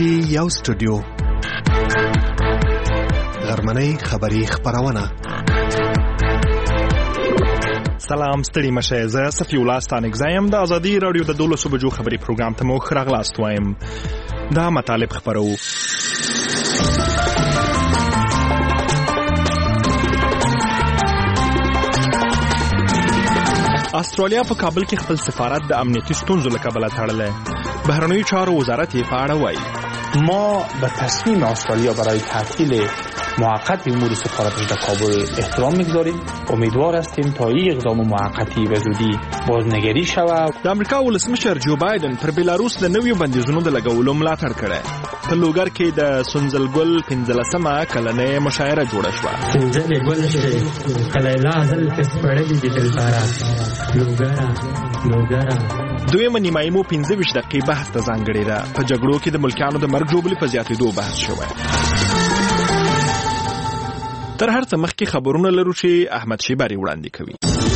کې یو سټوډیو غرمنۍ خبری خبرونه. سلام ستړي مشه، زه صفي الله ستانک زایم د ازادي رادیو د 12 بجو خبری پروګرام ته مو خراغلاست وایم. دا مطالب خبرو. استرالیا په کابل کې خپل سفارت د امنیتي ستونزو له کبله تړلی. بهرنیو چارو وزارت یې په اړه وایي ما به تصمیم استرالیا برای تعطیل موقت امور سفارتش در کابل احترام می‌گذاریم. امیدوار هستیم تا این اقدام موقتی به زودی بازنگری شود. د امریکا ولسمشر جو بایدن پر بیلاروس د نویو بندیزونو د لګولو ملاتړ کړی. په لوګر کې د سنځلګل 15مه کلنۍ مشاعره جوړه شوه. سنځلګل چې کله لازل کسپړې دي دلبارا لوګر دویمه نیمایي مو 15 دقیقې بحث ته ځانګړې ده. په جګړو کې د ملکیانو د مرګ ژوبلې په زیاتېدو بحث شوی. تر هر څه مخکې خبرونه لرو چې احمد شیبری وړاندې کوي.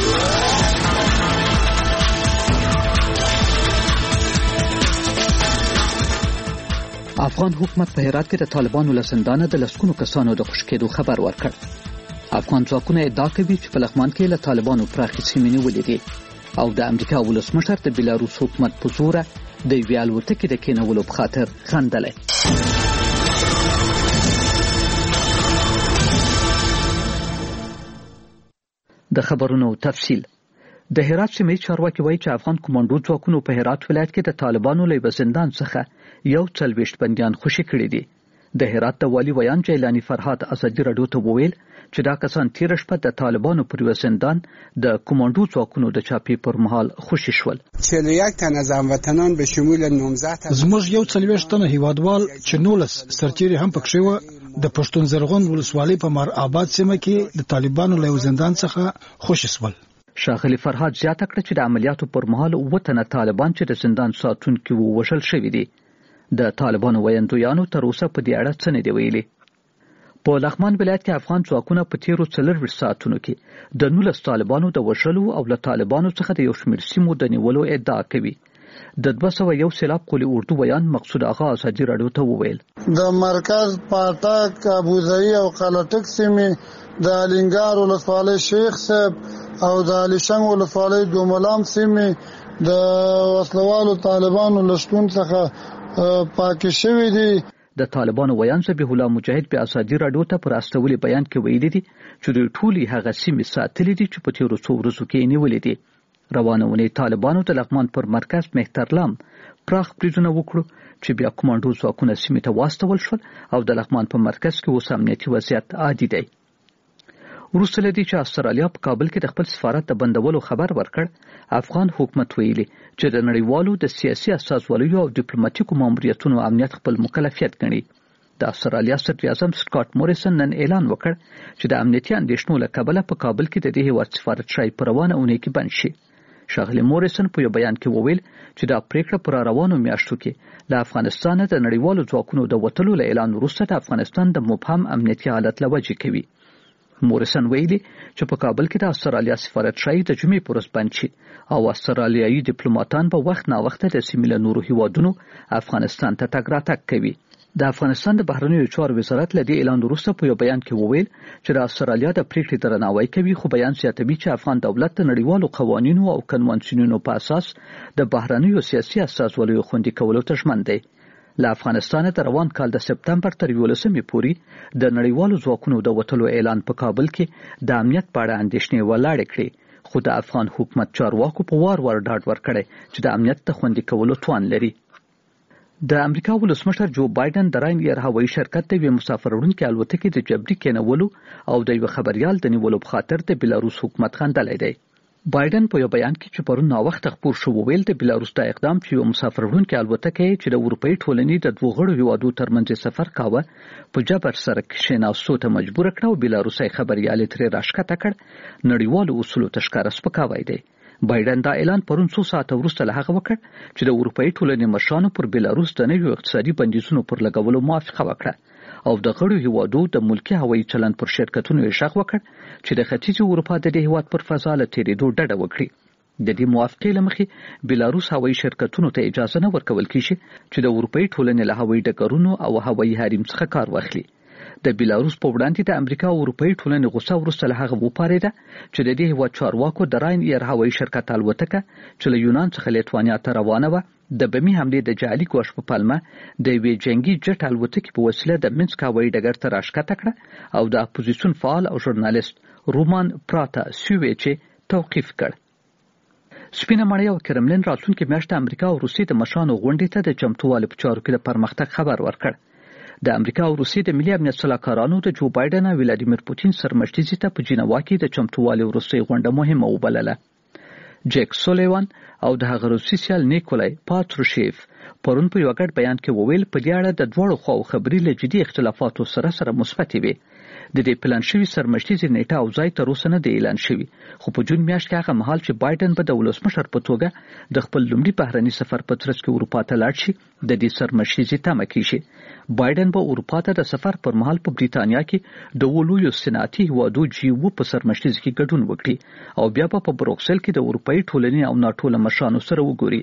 افغان حکومت په هرات کې د طالبانو له زندانه د لسګونو کسانو د خوشي کېدو خبر ورکړ. افغان ځواکونه ادعا کوي چې په لغمان کې له طالبانو پراخې سیمې نیولې دي او د امریکا ولسمشر د بیلاروس حکومت په زوره د یوې الوتکې د کېنولو په خاطر خندلی. د خبرونو تفصیل. د هرات سیمې چارواکي وایي چې افغان کمانډو ځواکونو په هرات ولایت کې د طالبانو له زندان څخه 41 بندیان خوشي کړي دي. د هرات د والي ویان جیلانی فرهاد ازادي رادیو ته وویل چې دا کسان تیر شپه د طالبانو پر زندان د کمانډو ځواکونو د چاپی پر مهال خوشي شول. 41 تن از هموطنان به شمول 19 زموږ 41 تن هیوادوال چې 19 سرتیري هم پکښې و د پښتون زرغون ولسوالۍ په مار آباد سیمه کې د طالبانو له زندان څخه خوشي شول. شاغلی فرهاد زیاته کړه چې د عملیاتو پر مهال 9 تنه طالبان چې د زندان ساتونکو ووژل شوي دي. د طالبانو ویاندویانو تر اوسه په دې اړه څه نه دی ویلي. په لغمان ولایت کې افغان ځواکونه په تیرو 40 ساعتونو کې د 19 طالبانو د وژلو او له طالبانو څخه د یو شمېر سیمو د نیولو ادعا کوي. د 201 سیلاب قولي اردو بیان مقصود آغا ازادي رادیو ته وویل د مرکز پاټک ابوظبي او قلټک سیمې د الینګار ولسوالۍ شیخ صاحب او د علیشنګ ولسوالۍ دوملام سیمې د وسلوالو طالبانو لشتون څخه پاکې شوې دي. د طالبانو ویان ذبیح الله مجاهد په ازادي رادیو ته پر استولي بیان کې ویلي دي چې دوی ټولي هغه سیمې ساتلې دي چې په تیرو څو ورځو کې نیولې دي. روانه ونې طالبانو د لغمان پر مرکز مهترلام پراخ بریدونه وکړو چې بیا کمانډو ځواکونه سیمې ته واستول شول او د لغمان په مرکز کې اوس امنیتي وضعیت عادي دی. وروسته له دې چې استرالیا په کابل کې د خپل سفارت د بندولو خبر ورکړ، افغان حکومت ویلي چې د نړیوالو د سیاسي استازولیو او ډیپلوماټیکو ماموریتونو امنیت خپل مکلفیت ګڼي. د استرالیا صدر اعظم سکاټ موریسن نن اعلان وکړ چې د امنیتي اندېښنو له کبله په کابل کې د دې هیواد سفارت شای په روانه اونۍ کې بند شي. شاغلی موریسن په یو بیان کې وویل چې دا پریکړه پر روانو میاشتو کې له افغانستان د نړیوالو ځواکونو د وټلو له اعلان وروسته د افغانستان د مبهم امنیتي حالت لوجه کوي. موریسن ویلي چې په کابل کې د استرالیا سفارت شای د جمعې پر ورځ بند شي او استرالیایي ډیپلوماټان په وخت نا وخت د سیمې له نورو هیوادونو افغانستان ته تګ راتګ کوي. د افغانستان د بهرنیو چارو وزارت له دې اعلان وروسته په یو بیان کې وویل چې د استرالیا د پریکړې درناوی کوي، خو بیان زیاتوي چې افغان دولت د نړیوالو قوانینو او کنوانسیونونو په اساس د بهرنیو سیاسي استازولیو خوندي کولو ته ژمن دی. له افغانستان د روان کال د سپتمبر تر 11مې پورې د نړیوالو ځواکونو د وټلو اعلان په کابل کې د امنیت په اړه اندېښنې ولاړې کړې، خو د افغان حکومت چارواکو په وار ډاډ ورکړی چې د امنیت د خوندي کولو توان لري. د امریکا ولسمشر جو بایدن د راینیر هوایي شرکت د یوې مسافر وړونکې الوتکې د جبري کېنولو او د یو خبريال د نیولو په خاطر د بیلاروس حکومت خندلی دی. بایدن په یو بیان کې چې پرون ناوخته خپور شو وویل د بیلاروس د اقدام چې یو مسافر وړونکې الوتکه چې د اروپאי ټولنې د دوه غړو هیوادو ترمنځ سفر کاوه په جبر سره کښېناستو ته مجبور کړ او بیلاروسي خبريال ترې راښکته کړ، نړیوالو اصولو ته ښکاره سپکاوی دی. بایدن دا اعلان پرون څو ساعته وروسته له هغه وکړ چې د اروپאי ټولنې مشرانو پر بیلاروس د نویو اقتصادي بندیزونو پر لګولو موافقه وکړه او د غړو هیوادو د ملکی هوایي چلند پر شرکتونو یې شغ وکړ چې د ختیځ اروپا د هیواد پر فضا له تیریدو ډډه وکړي. د دې موافقې لمخې بیلاروس هوایي شرکتونو ته اجازه نه ورکول کیږي چې د اروپאי ټولنې له هوایي ډګرونو او هوایي حریم څخه کار واخلي. د بیلاروس په وړاندې د امریکا او اروپאי ټولنې غوسه وروسته له هغه وپارېده چې د دې هیواد چارواکو د راین ایر هوایي شرکت الوتکه چې له یونان څخه لیتوانیا ته روانه وه د بمي حملې د جعلي ګواښ په پلمه د یوې جنگي جټ الوتکې په وسیله د منسک هوایي ډګر ته راښکته کړه او د اپوزیسیون فعال او ژورنالیست رومان پراتا سویچ توقیف کړ. سپینه مړی او کرملین راتلونکي میاشت امریکا او روسیې د مشرانو غونډې ته د چمتووالي په چارو کې د پرمختګ خبر ورکړ. د امریکا او روسیې د ملي امنیت سلاکارانو د جو بایدن او ولادیمیر پوتین سرمشتي ته په جنیوا کې د چمتووالي وروستۍ غونډه مهمه وبلله. جک سولیوان او د هغه روسي سیال نیکولای پاتروشیف پرون په یو غټ بیان کې وویل په دې اړه د دوړو خواو خبرې له جدي اختلافاتو سره مثبت وي. د دې پلان شوی سرمشتي نیټه او ځای تر اوسه نه دی اعلان شوی، خو په جون میاشت کې هغه مهال چې بایدن به د ولسمشر په توګه د خپل لومړي بهرني سفر په ترڅ کې اروپا ته لاړ شي د دې سرمشتي تمه کیږي. بایدن به اروپا ته د سفر پر مهال په بریتانیا کې د ولویو صنعتي هیوادو G7 په سرمشتي کې ګډون وکړي او بیا په بروکسل کې د اروپאי ټولنې او ناټو له مشرانو سره وګوري.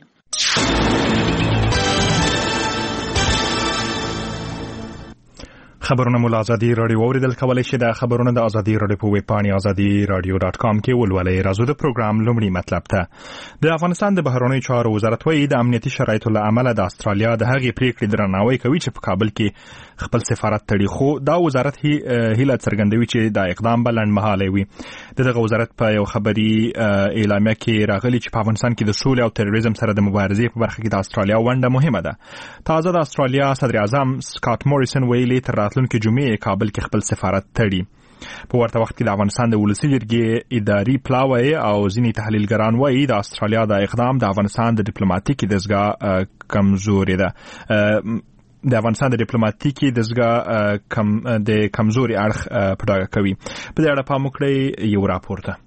خبرونه مو ازادي رادیو اوریدل کولای شي. د خبرونه د ازادي رادیو په ویب پاڼه azadi-radio.com کې ولولئ. راځو د پروګرام لومړی مطلب ته. د افغانستان د بهرنیو چارو وزارت وايي د امنیتي شرایطو له امله د استرالیا د هغې پریکړې درناوی کوي چې په کابل کې خپل سفارت تړي، خو دا وزارت هیله څرګندوي چې دا اقدام به لنډمهالی وي. دغه وزارت په یو خبري اعلامیه کې راغلي چې په افغانستان کې د سولې او تروریزم سره د مبارزې په برخه کې د استرالیا ونډه مهمه ده. تازه د استرالیا صدر اعظم سکاټ موریسن ویلي تر راتلونکي جمعې کابل کې خپل سفارت تړي. په ورته وخت کې د افغانستان د ولسي جرګې اداري پلاوی او ځینې تحلیلګران وایي د استرالیا د اقدام د افغانستان د ډیپلوماټیکي دستګاه کمزوري ده. د افغانستان د ډیپلوماټیکي دستګاه د کمزوري اړخ په ډاګه کوي. په دې اړه پام وکړئ یو راپور ته.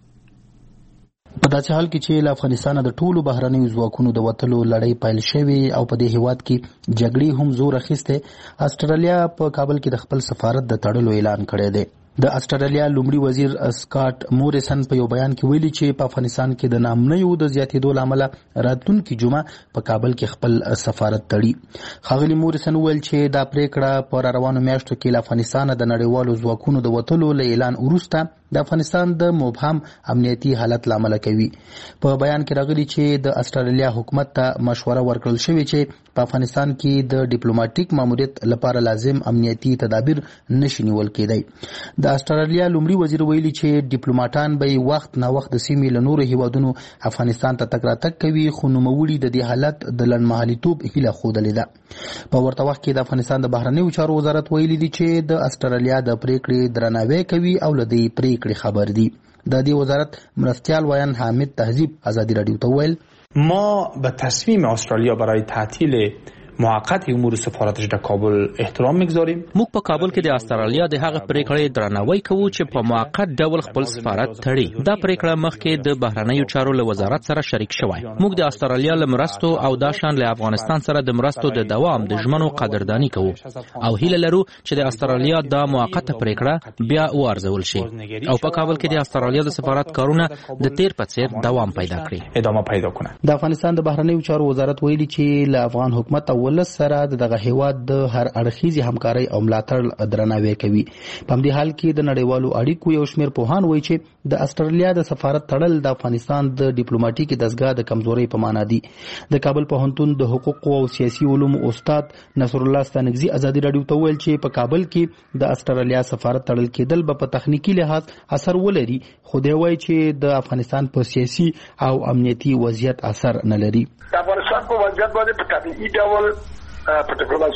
په داسې حال کې چې له افغانستان د ټولو بهرنیو ځواکونو د وتلو لړۍ پیل شوې او په دې هیواد کې جګړې هم زور اخیسته، استرالیا په کابل کې د خپل سفارت د تړلو اعلان کړی دی. د استرالیا لومړي وزیر سکاټ موریسن په یو بیان کې ویلي چې په افغانستان کې د ناامنیو د زیاتېدو له امله راتلونکي جمعه په کابل کې خپل سفارت تړي. ښاغلي موریسن وویل چې دا پریکړه په روانو میاشتو کې له افغانستان د نړیوالو ځواکونو د وتلو له اعلان وروسته د افغانستان د مبهم امنیتي حالت لامل کوي. په بیان کې راغلي چې د استرالیا حکومت ته مشوره ورکړل شوې چې په افغانستان کې د ډیپلوماټیک ماموریت لپاره لازم امنیتي تدابیر نشي نیول کېدای. د استرالیا لومړي وزیر ویلي چې ډیپلوماټان به وخت نه وخت د سیمې له نورو هیوادونو افغانستان ته تګ راتګ کوي، خو نوموړي د دې حالت د لنډمهالیتوب هیله ښودلې ده. په ورته وخت کې د افغانستان د بهرنیو چارو وزارت ویلي دی چې د استرالیا د پریکړې درناوی کوي او له دې پریکړې خبر دی. د دې وزارت مرستیال ویان حامد تهذیب ازادي رادیو ته ویل ما به تصمیم استرالیا برای تعطیل موقت امور سفارتش در کابل احترام میگذاریم. موږ په کابل کې د استرالیا د هغه پریکړې درناوی کوو چې په موقت ډول خپل سفارت تړي. دا پریکړه مخکې د بهرنیو چارو له وزارت سره شریک شوی. موږ د استرالیا له مرستو او د شان له افغانستان سره د مرستو د دوام د ژمنو قدردانی کوو او هیله لرو چې د استرالیا د موقته پریکړه بیا وارزول شي او په کابل کې د استرالیا د سفارت کارونه د تیر په څیر دوام پیدا کړي، ادامه پیدا کنه. د افغانستان د بهرنیو چارو وزارت ویلي چې له افغان حکومت ولس سره دغه هیواد د هر اړخیزي همکاري او ملاتړ درناوی کوي. په همدې حال کې د نړیوالو اړیکو یو شمېر پوهان وایي چې د استرالیا د سفارت تړل د افغانستان د ډیپلوماټیکي دستګاه د کمزوري په معنا دي. د کابل پوهنتون د حقوقو او سیاسي علومو استاد نصر الله ستانګزي ازادي رادیو ته ویل چې په کابل کې د استرالیا سفارت تړل کېدل به په تخنیکی لحاظ اثر ولري، خو دی وایي چې د افغانستان په سیاسي او امنیتي وضعیت اثر نه لري. د افغانستان په وضعیت باندې په طبيعي ډول په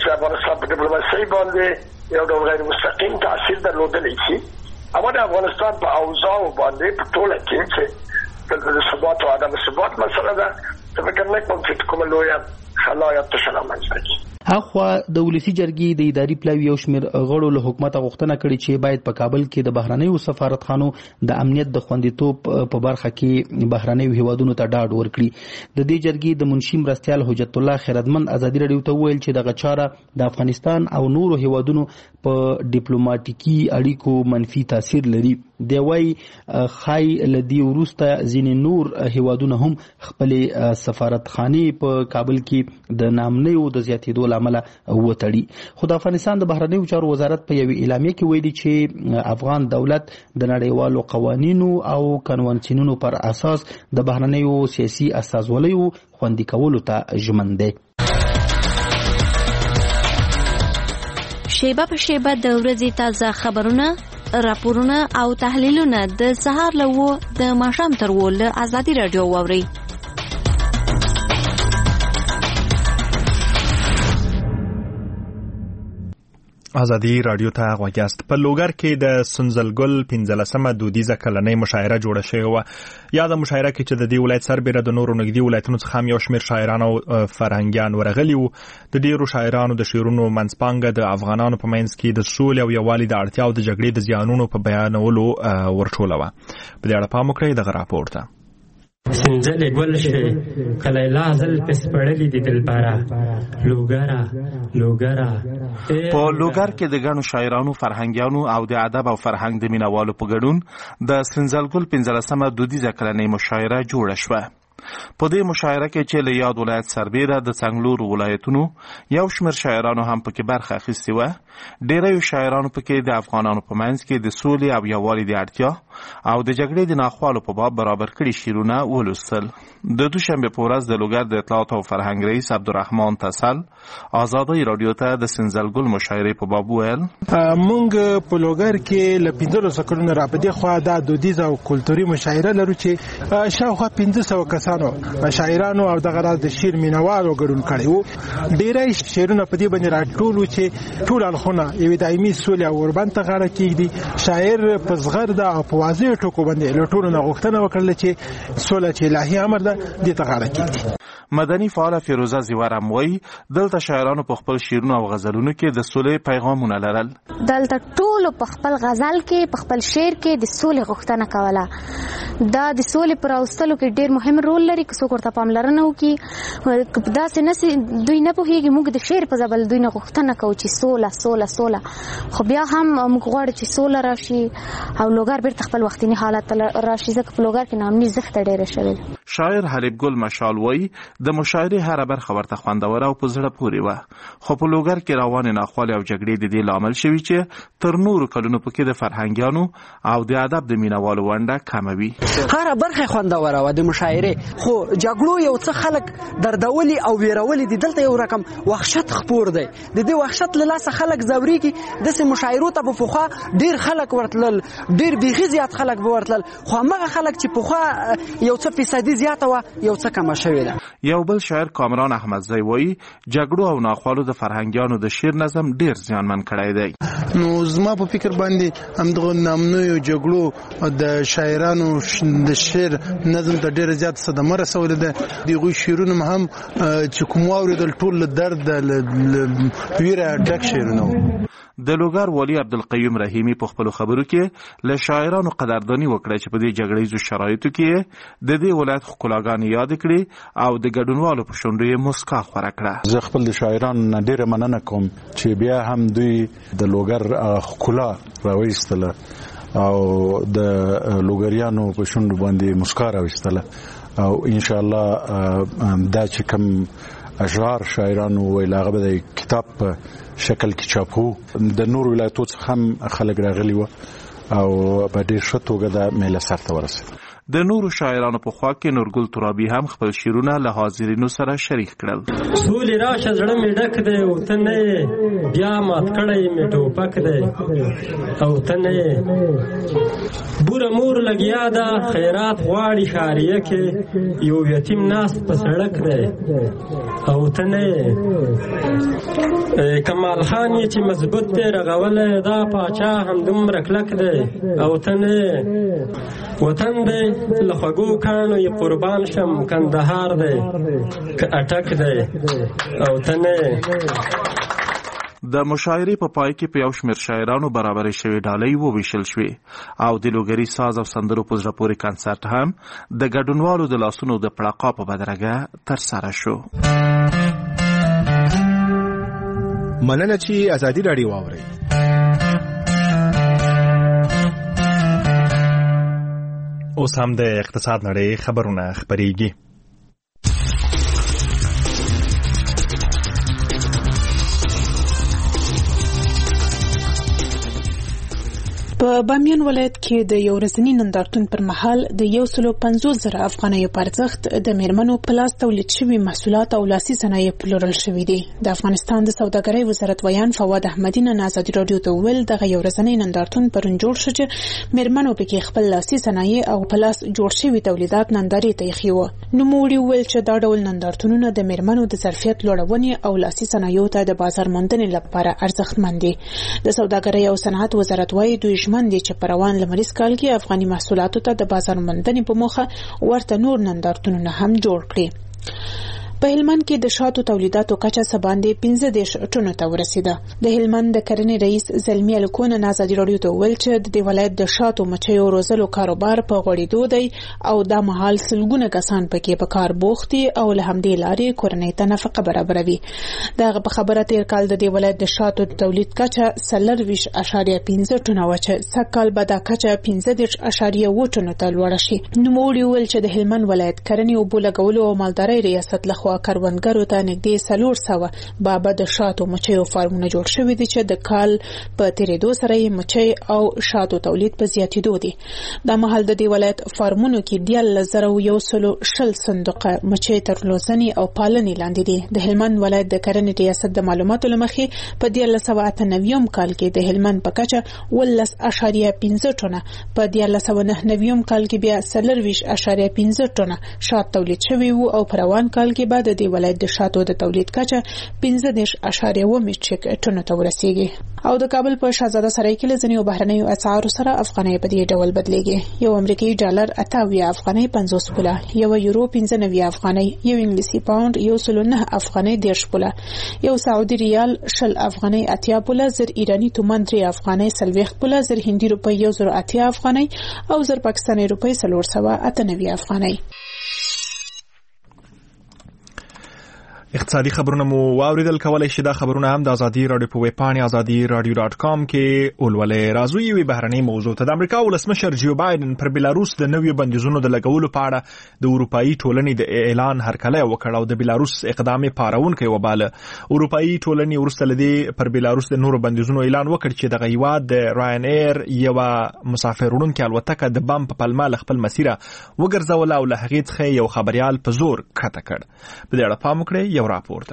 ډیپلوماسۍ باندې یو ډول غیر مستقیم تاثیر درلودلی شي. اما د افغانستان په اوضاع باندې په ټوله کې چې د ثبات او عدم ثبات مسله ده، فکر نه کوم چې کومه لویه خلا یا تشنه منځته کې. اخوا د ولسی جرګې د اداري پلاوی یو شمېر غړو له حکومت غوښتنه کړې چې باید په کابل کې د بهرنیو سفارتخانو د امنیت د خوندیتوب په برخه کې بهرنیو هیوادونو ته ډاډ ورکړي. د دې جرګې د منشي مرستیال حجت الله خیرتمند ازادي رادیو ته ویل چې دغه چاره د افغانستان او نورو هیوادونو په ډیپلوماټیکي اړیکو منفي تاثیر لري. دی وای خای لدی ورسته ځینې نور هیوادونه هم خپل سفارتخانه په کابل کې د نامنیو د زیاتېدو لامل وتړي. خو د افغانستان د بهرنیو چارو وزارت په یوه اعلامیه کې ویلي چې افغان دولت د نړیوالو قوانینو او کنوانسیونونو پر اساس د بهرنیو سیاسي استازولیو خوندي کولو ته ژمن دی. شیبه په شیبه د ورځې تازه خبرونه، راپورونه او تحلیلونه د سهار له 9 د ماښام تر 10 له ازادي رادیو واورئ. ازادي رادیو ته غوږ یاست. په لوګر کې د سنځلګل 15مه دودیزه کلنۍ مشاعره جوړه شوې وه. یا د مشاعره کې چې د دې ولایت سربېره د نورو نږدې ولایتونو څخه هم یو شمېر شاعران او فرهنګیان ورغلي وو. د ډېرو شاعرانو د شعرونو منځپانګه د افغانانو په منځ کې د سولې او یووالي د اړتیا او د جګړې د زیانونو په بیانولو ورټوله وه. په دې اړه پام وکړئ دغه راپور ته. سنځلې ګل شي کله لازل پس پړلې د دلبره لوګرا په لوګر کې د ګڼو شاعرانو، فرهنګیانو او د ادب او فرهنګ د مینوالو په ګډون د سنځلګل 15مه دودیزه کلنۍ مشاعره جوړه شوه. په دې مشاعره کې چې له یاد ولایت سربېره د څنګلورو ولایتونو یو شمېر شاعرانو هم پکې برخه اخیستې وه. ډېری شاعرانو پکې د افغانانو په منځ کې د سولې او یووالي د اړتیا او د جګړې د ناخوالو په باب برابر کړي شعرونه ولوستل. د دوشنبه په ورځ د لوګر د اطلاعات او فرهنګ رئیس عبدالرحمن تسل ازادي رادیو ته د سنځلګل مشاعرې په باب ویل: مونږ په لوګر کې له 15 کلونو را پدې خوا د دودیزه او کلتوري مشاعره لرو چې شاوخوا 1500 کسانو شاعرانو او دغه راز د شعر مینوالو ګډون کړي وو. ډېری شعرونه په دې باندې راټولو چې ټول اړخونه یوې دایمي سولې او اوربند ته غاړه کېږدي. شاعر په زغرده او په واضح ټکو باندې له ټولو نه غوښتنه وکړله چې سوله چې الهي امر ده دې ته غاړه کېږدي. مدني فعاله فیروزه زیورم وایي دلته شاعرانو په خپل شعرونو او غزلونو کې د سولې پیغامونه لرل. دلته ټولو په خپل غزل کې په خپل شعر کې د سولې غوښتنه کوله. دا د سولې پر راوستلو کې ډېر مهم رول لري. که څوک ورته پاملرنه وکړي داسې نسي دوی نه پوهېږي. موږ د شعر په ځبل دوی نه غوښتنه کوو چې سوله خو بیا هم موږ غواړو چې سوله راشي او لوګر بیرته خپل وختینی حالت راشي ځکه په لوګر کې نامني زښته ډېره شوې. شاعر حلیب ګل مشال وایي د مشاعرې هره برخه ورته خوندوره او په زړه پورې وه. خو په لوګر کې روانې ناخوالې او جګړې د دې لامل شوي چې تر نورو کلونو پکې د فرهنګیانو او د ادب د مینوالو ونډه کمه وي. هره برخه خوندوره وه د مشاعرې، خو جګړو یو څه خلک دردولي او ویرولي دي. دلته یو رقم وحشت خپور دی. د دې وحشت له لاسه خلک ځورېږي. داسې مشاعرو ته به پخوا ډېر خلک ورتلل، ډېر بیخي زیات خلک به ورتلل، خو همغه خلک چې پخوا یو څه فیصدي زیاته وه یو څه کمه شوې ده. یو بل شاعر کامران احمدزی وایي جګړو او ناخوالو د فرهنګیانو د شعر نظم ډېر زیانمن کړی دی. نو زما په فکر باندې همدغه نامنویو جګړو د شاعرانو د شعر نظم ته ډېره زیات صدمه رسولې ده. د هغوی شعرونه هم چې کوم واورېدل ټول له درد ویره ډک شعرونه وو. د لوګر والي عبدالقیوم رحیمی په خپلو خبرو کې له شاعرانو قدرداني وکړه چې په دې جګړیزو شرایطو کې د دې ولایت ښکلاګانې یاد کړي او د ګډونوالو په شونډو یې مسکا خوره کړه. زه خپل د شاعرانو نه ډېره مننه کوم چې بیا هم دوی د لوګر ښکلا راویستله او د لوګریانو په شونډو باندې مسکا راویستله او انشاءالله دا چې کوم اشعار شاعرانو ویل هغه به د کتاب په شکل کې چاپو. د نور ولایتو څخه هم خلک راغلي وو او په ډېر ښه توګه دا میله سرته ورسېد. د نورو شاعرانو په خوا کې نورګل ترابي هم خپل شعرونه له حاضرینو سره شریک کړل. سولې راشه زړه مې ډک دی او ته نه بیا مات کړی مې ټوپک دی او ته نه بوره مور لګیا ده خیرات غواړي ښاریه کې یو یتیم ناست په سړک دی او ته نه کمال خان یې چې مضبوط دی رغولی دا پاچا همدومره کلک دی او ته نه وطن دی له خوږو کاڼو یې قربان شم کندهار دی که اټک دی او ته نه. د مشاعرې په پای کې په یو شمېر شاعرانو برابرې شوې ډالۍ وویشل شوې او د لوګري ساز او سندرو په زړه پورې کنسرت هم د ګډونوالو د لاسونو د پړقا په بدرګه ترسره شو. مننه چې ازادي رادیو واورئ. اوس هم د اقتصاد نړۍ خبرونه خبريږي. په بامیان ولایت کې د یو ورځني نندارتون پر مهال د 150,000 افغانیو په ارزښت د میرمنو په لاس تولید شوي محصولات او لاسي صنایع پلورل شوي دي. د افغانستان د سوداګرۍ وزارت ویان فواد احمدی نن ازادي رادیو ته ویل دغه یو ورځنی نندارتون پرون جوړ شو چې میرمنو پکې خپل لاسي صنایع او په لاس جوړ شوي تولیدات نندارې ته ایښي وو. نوموړي ویل چې دا ډول نندارتونونه د میرمنو د ظرفیت لوړونې او لاسي صنایعو ته د بازار موندنې لپاره ارزښتمن دي. د سوداګرۍ او صنعت وزارت وايي دوی ژمن دي چې په روان لمریز کال کې افغاني محصولاتو ته د بازار موندنې په موخه ورته نور نندارتونونه هم جوړ کړي. په هلمند کې د شاتو تولیداتو کچه سباندې 15 ټنو ته ورسیده. د هلمند د کرنې رئیس زلمی الکون ازادي رادیو ته ویل چې د ولایت د شاتو مچیو روزلو کاروبار په غوړېدو دی او د مهال سلګونه کسان پکې په کار بوخت دي او له همدې لارې کورنۍ ته نفقه برابروي. دغه په خبره تیر کال د ولایت د شاتو تولید کچه 40.5 ټنو و چې سږ به دا کچه 15.7 ټنو ته لوړه شي. نوموړي ویل چې د هلمند ولایت کرنې او بولګولو او مالدارۍ ریاست لخوا کروندګرو ته نږدې 400 بابا د شاتو مچیو فارمونه جوړ شوي دي چې د کال په تیریدو سره یې مچۍ او شاتو تولید په زیاتېدو دي. دا مهال د دې ولایت فارمونو کې 1,110 صندوقه مچۍ تر روزنې او پالنې لاندې دي. د هلمند ولایت د کرنې ریاست د معلوماتو له مخې په 1998 کال کې د هلمند په کچه 18.5 ټنه، په 1999 کال کې بیا 40.5 ټنه شات تولید شوي وو او په روان کال کې بعد د ولایت د شاتو د تولید کچه 15.1 میټریک ټنو ته ورسیږي. او د کابل په شاهزاده سرای کې لزنیو بهرنیو اسعارو سره افغانۍ په دې ډول بدلیږي. یو امریکایي ډالر 28 افغانۍ 50 پوله، یو یورو 95 افغانۍ، یو انګلیسي پاوند 109 افغانۍ 10 پوله، یو سعودي ریال 20 افغانۍ 80 پوله، زر ایرانی تومان 3 افغانۍ 40 پوله، زر هندي روپۍ 180 افغانۍ او زر پاکستاني روپۍ 498 افغانۍ. اقتصادي خبرونه مو واوریدل. کولای شئ دا خبرونه هم د ازادي رادیو په ویب پاڼه azadi.radio.com کې ولولئ. راځو یوې بهرنۍ موضوع ته. د امریکا ولسمشر جو بایدن پر بیلاروس د نویو بندیزونو د لګولو په اړه د اروپאי ټولنې د اعلان هرکلی وکړ او د بیلاروس اقدام پارونکی وباله. اروپאי ټولنې ورسته لدی پر بیلاروس د نورو بندیزونو اعلان وکړ چې د هیواد د راین ایر یو مسافر وړونکي الوتکه د بم په پلمه خپل مسیره وګرځول او له هغې څخه یو خبريال په زور کته کړ. په دې اړه پام وکړئ. یو راپورته.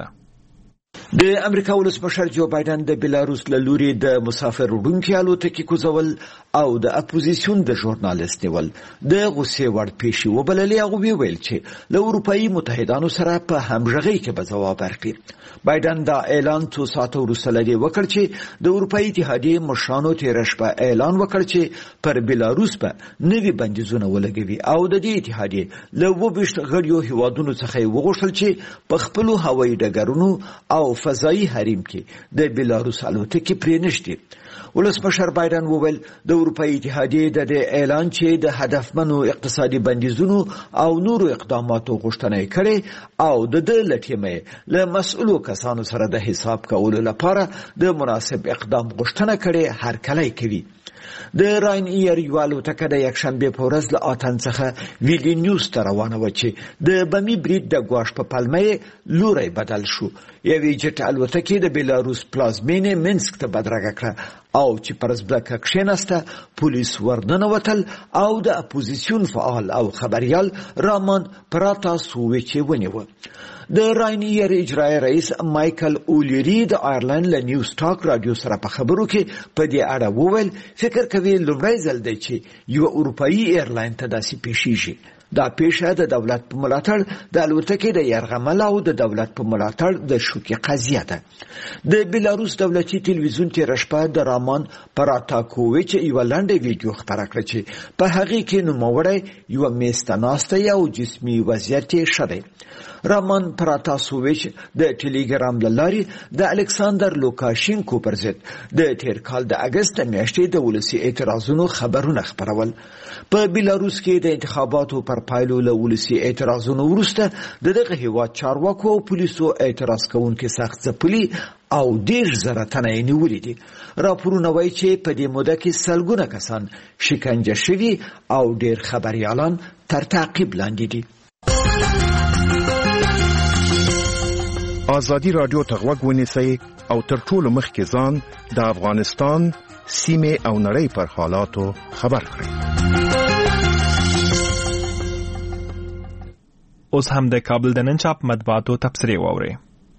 د امریکا ولسمشر جو بایدن د بیلاروس له لوري د مسافر وړونکي الوتکې کوزول او د اپوزیسیون د ژورنالیست نیول د غوسې وړ پیښې وبللې. هغه ویل چې له اروپאי متحدانو سره په همغږۍ کې به ځواب ورکړي. بایدن دا اعلان څو ساعته وروسته لدې وکړ چې د اروپאי اتحادیې مشرانو تېره شپه اعلان وکړ چې پر بیلاروس به نوي بندیزونه ولګوي او د دې اتحادیې له 22 غړیو هیوادونو څخه یې وغوښتل چې په خپلو هوایي ډګرونو او فضایی حریم کې د بیلاروس الوتکې پرې نشته. ولسمشر بایدن وویل د اروپאי اتحادیې د اعلان چې د هدفمنو اقتصادي بندیزونو او نورو اقداماتو غوښتنه کړې او د لټیمې له مسؤلو کسانو سره د حساب کولو لپاره د مناسب اقدام غوښتنه کړې هرکلی کوي. د راین ایر یو الوتکه د یکشنبه په ورځ له آتن څخه ویلنیوس ته روانه و چې د بمی برید د ګواښ په پلمه لوري بدل شو. یوې جټ الوتکې د بیلاروس پلازمینې منسک ته بدرګه کړه او چې پر ځمکه کښېناسته پولیس ورننوتل او د اپوزیسیون فعال او خبريال رامان پراتاسوویچ ونیو. د راین ایر اجرایی رئیس مایکل اولیری د آیرلند له نیوز ټاک رادیو سره په خبرو کې په دې اړه وویل فکر کوي لومړی ځل دی چې یو اروپאי ایرلاین ته داسې پیښیږي. دا پیښه د دولت په ملاتړ د الوتکې د یرغمل او د دولت په ملاتړ د شوکې قضیه ده. د بیلاروس دولتي تلویزیون تېره شپه د رامان پراتاکوویچ یو لنډه ویډیو خپره کړه چې په هغې کې نوموړی یو میز ته ناسته او جسمي وضعیت یې ښه دی. رامان پراتاسوویچ د ټیلیګرام له لارې د الکساندر لوکاشینکو پر ضد د تیر کال د اگست میاشتې د ولسي اعتراضونو خبرونه خپرول. په بیلاروس کې د انتخاباتو پر پایلو له ولسي اعتراضونو وروسته دغه هیواد چارواکو او پولیسو اعتراض کوونکي سخت ځپلي او ډیر زره تنه یې نیولي دي. راپورونه وایي چې په دې موده کې سلګونه کسان شکنجه شوي او ډیر خبریالان تر تعقیب لاندې دي. ازادي رادیو ته غوږ ونیسئ او تر ټولو مخکې ځان د افغانستان سیمې او نړۍ پر حالاتو خبر کړئ. اوس هم د کابل د نن چاپ مطبوعاتو تبصرې واورئ.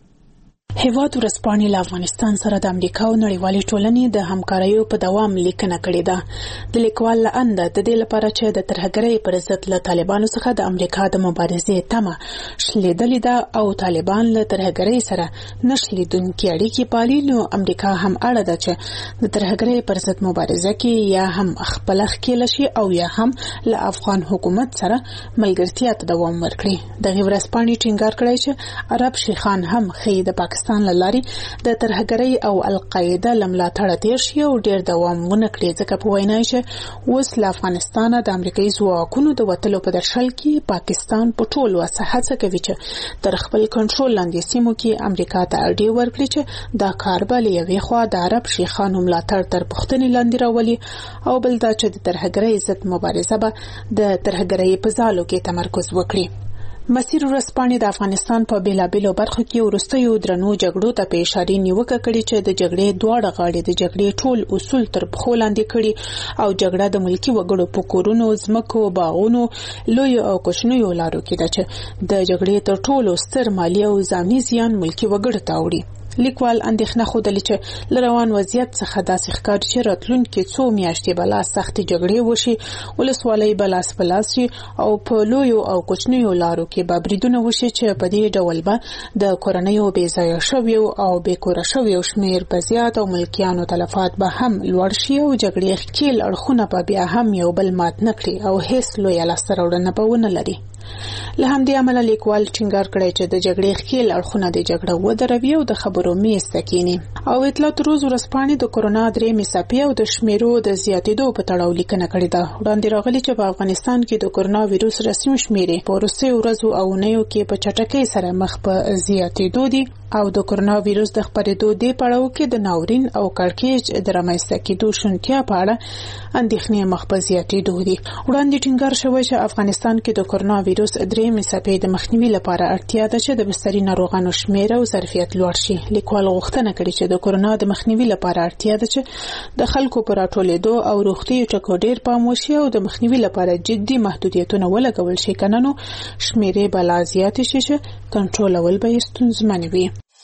هیواد ورځپاڼې له افغانستان سره د امریکا او نړیوالې ټولنې د همکاریو په دوام لیکنه کړې ده. د لیکوال له انده د دې لپاره چې د ترهګرۍ پر ضد له طالبانو څخه د امریکا د مبارزې تمه شلیدلې ده او طالبان له ترهګرۍ سره نشلیدونکي اړیکې پالي، نو امریکا هم اړه ده چې د ترهګرۍ پر ضد مبارزه کې یا هم خپل ښکېله شي او یا هم له افغان حکومت سره ملګرتیا ته دوام ورکړي. دغه ورځپاڼې ټینګار کړی چې عرب شیخان هم ښیي د پاکستان له لارې د ترهګرۍ او القاعده له ملاتړه تېر شي او ډېر دوام ونه کړي، ځکه په وینا یې چې اوس له افغانستانه د امریکایي ځواکونو د وتلو په درشل کې پاکستان په ټولو هڅه کوي چې تر خپل کنټرول لاندې سیمو کې امریکا ته اړ ورکړي چې دا کار به له یوې خوا د عرب شیخانو ملاتړ تر پوښتنې لاندې راولي او بل دا چې د ترهګرۍ ضد مبارزه به د ترهګرۍ په ځالو کې تمرکز وکړي. مسیر ورځپاڼې د افغانستان په بیلابیلو برخو کې وروستیو درنو جګړو ته په اشاره نیوکه کړې چې د جګړې دواړه غاړې د جګړې ټول اصول تر پښو لاندې کړي او جګړه د ملکي وګړو په کورونو، ځمکو، باغونو، لویو او کوچنیو لارو کې ده چې د جګړې تر ټولو ستر مالي او ځاني زیان ملکي وګړو ته اوړي. لیکوال اندېښنه خوده چې لروان وضعیت څخه داسې ښکاري چې راتلونکي څو میاشتې به لا سختې جګړې وشي، ولسوالۍ به لاس په لاس شي او په لویو او کوچنیو لارو کې به بریدونه وشي چې په دې ډول به د کورنیو بې ځایه شویو او بې کوره شویو شمیر به زیات او ملکیانو تلفات به هم لوړ شي او جګړې ښکېل اړخونه به بیا هم یو بل مات نه کړي او هیڅ لویه لاسته راوړنه به ونه لري. له همدې امله لیکوال ټینګار کړی چې د جګړې ښکېل اړخونه د جګړه ودروي او د خبرو میز ته کیني. او اطلاعات روز ورځپاڼې د کورونا درېیمې څپې او د شمیرو د زیاتېدو په تړاو لیکنه کړې ده. وړاندې راغلي چې په افغانستان کې د کورونا ویروس رسمي شمیرې په وروستیو ورځو او اونیو کې په چټکۍ سره مخ په زیاتېدو دي او د کورونا ویروس د خپرېدو دې پړاو کې د ناورین او کړکېچ د رامنځته کېدو شونتیا په اړه اندېښنې مخ په زیاتېدو دي. وړاندې ټینګار شوی چې افغانستان کې د کورونا ویروس درېیمې څپې د مخنیوي لپاره اړتیا ده چې د بستري ناروغانو شمېر او ظرفیت لوړ شي. لیکوال غوښتنه کړې چې د کورونا د مخنیوي لپاره اړتیا ده چې د خلکو په راټولېدو او روغتیايي ټکو ډېر پام وشي او د مخنیوي لپاره جدي محدودیتونه ولګول شي، کنه نو شمېرې به لا زیاتې شي چې کنټرولول به یې ستونزمن وي.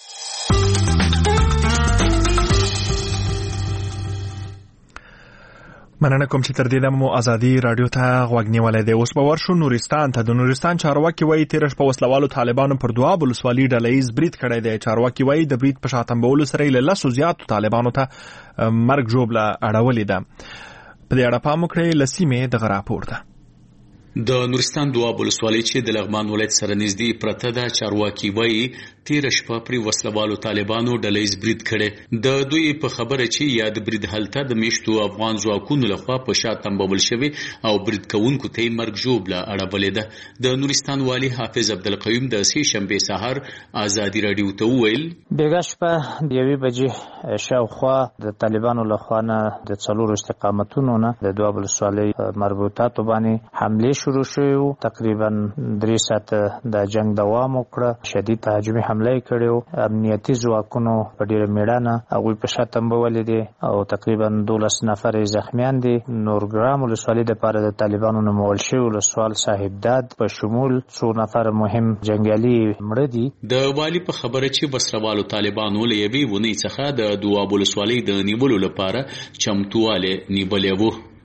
مننه کوم چې تر دې دمه مو ازادي رادیو ته غوږ نیولی دی. اوس به ورشو نورستان ته. د نورستان چارواکي وایي تېره شپه وسلوالو طالبانو پر دواب ولسوالي ډله ییز برید کړی دی. چارواکي وایي د برید په شا تمبولو سره یې له 10 زیاتو طالبانو ته مرګ ژوبله اړولې ده. په دې اړه پام وکړئ. له سیمې دغه راپور ده. د نورستان دواب ولسوالۍ چې د لغمان ولایت سره نږدې پرته ده، چارواکي وایي تېره شپه پرې وسلوالو طالبانو ډله ییز برید کړی. د دوی په خبره چې یا د برید هلته د میشتو افغان ځواکونو لخوا په شا تمبول شوی او برید کوونکو ته یې مرګ ژوبله اړولې ده. د نورستان والي حافظ عبدالقیوم د سې شنبې سهار ازادي راډیو ته وویل بیګا شپه د 1 بجې شاوخوا د طالبانو لخوا نه د 4 استقامتونو نه د دواب ولسوالۍ مربوطاتو باندې حمله شروع شوه. تقریبا 3 ساعته د جنگ دوام وکړ. شدید تهاجمي حمله کړو. امنیتي ځواکونو په ډیره میړانه هغه په شاتم بولې دي او تقریبا 12 نفر زخمیان دي. نورګرام ولسوالۍ د پاره د طالبانو نومول شوی ولسوال صاحب داد په شمول 2 نفر مهم جنگیالي مړه دي. د والی په خبره چې وسلوالو طالبانو له یوې ونې څخه د دواب ولسوالۍ د نیولو لپاره چمتواله نیولې وو.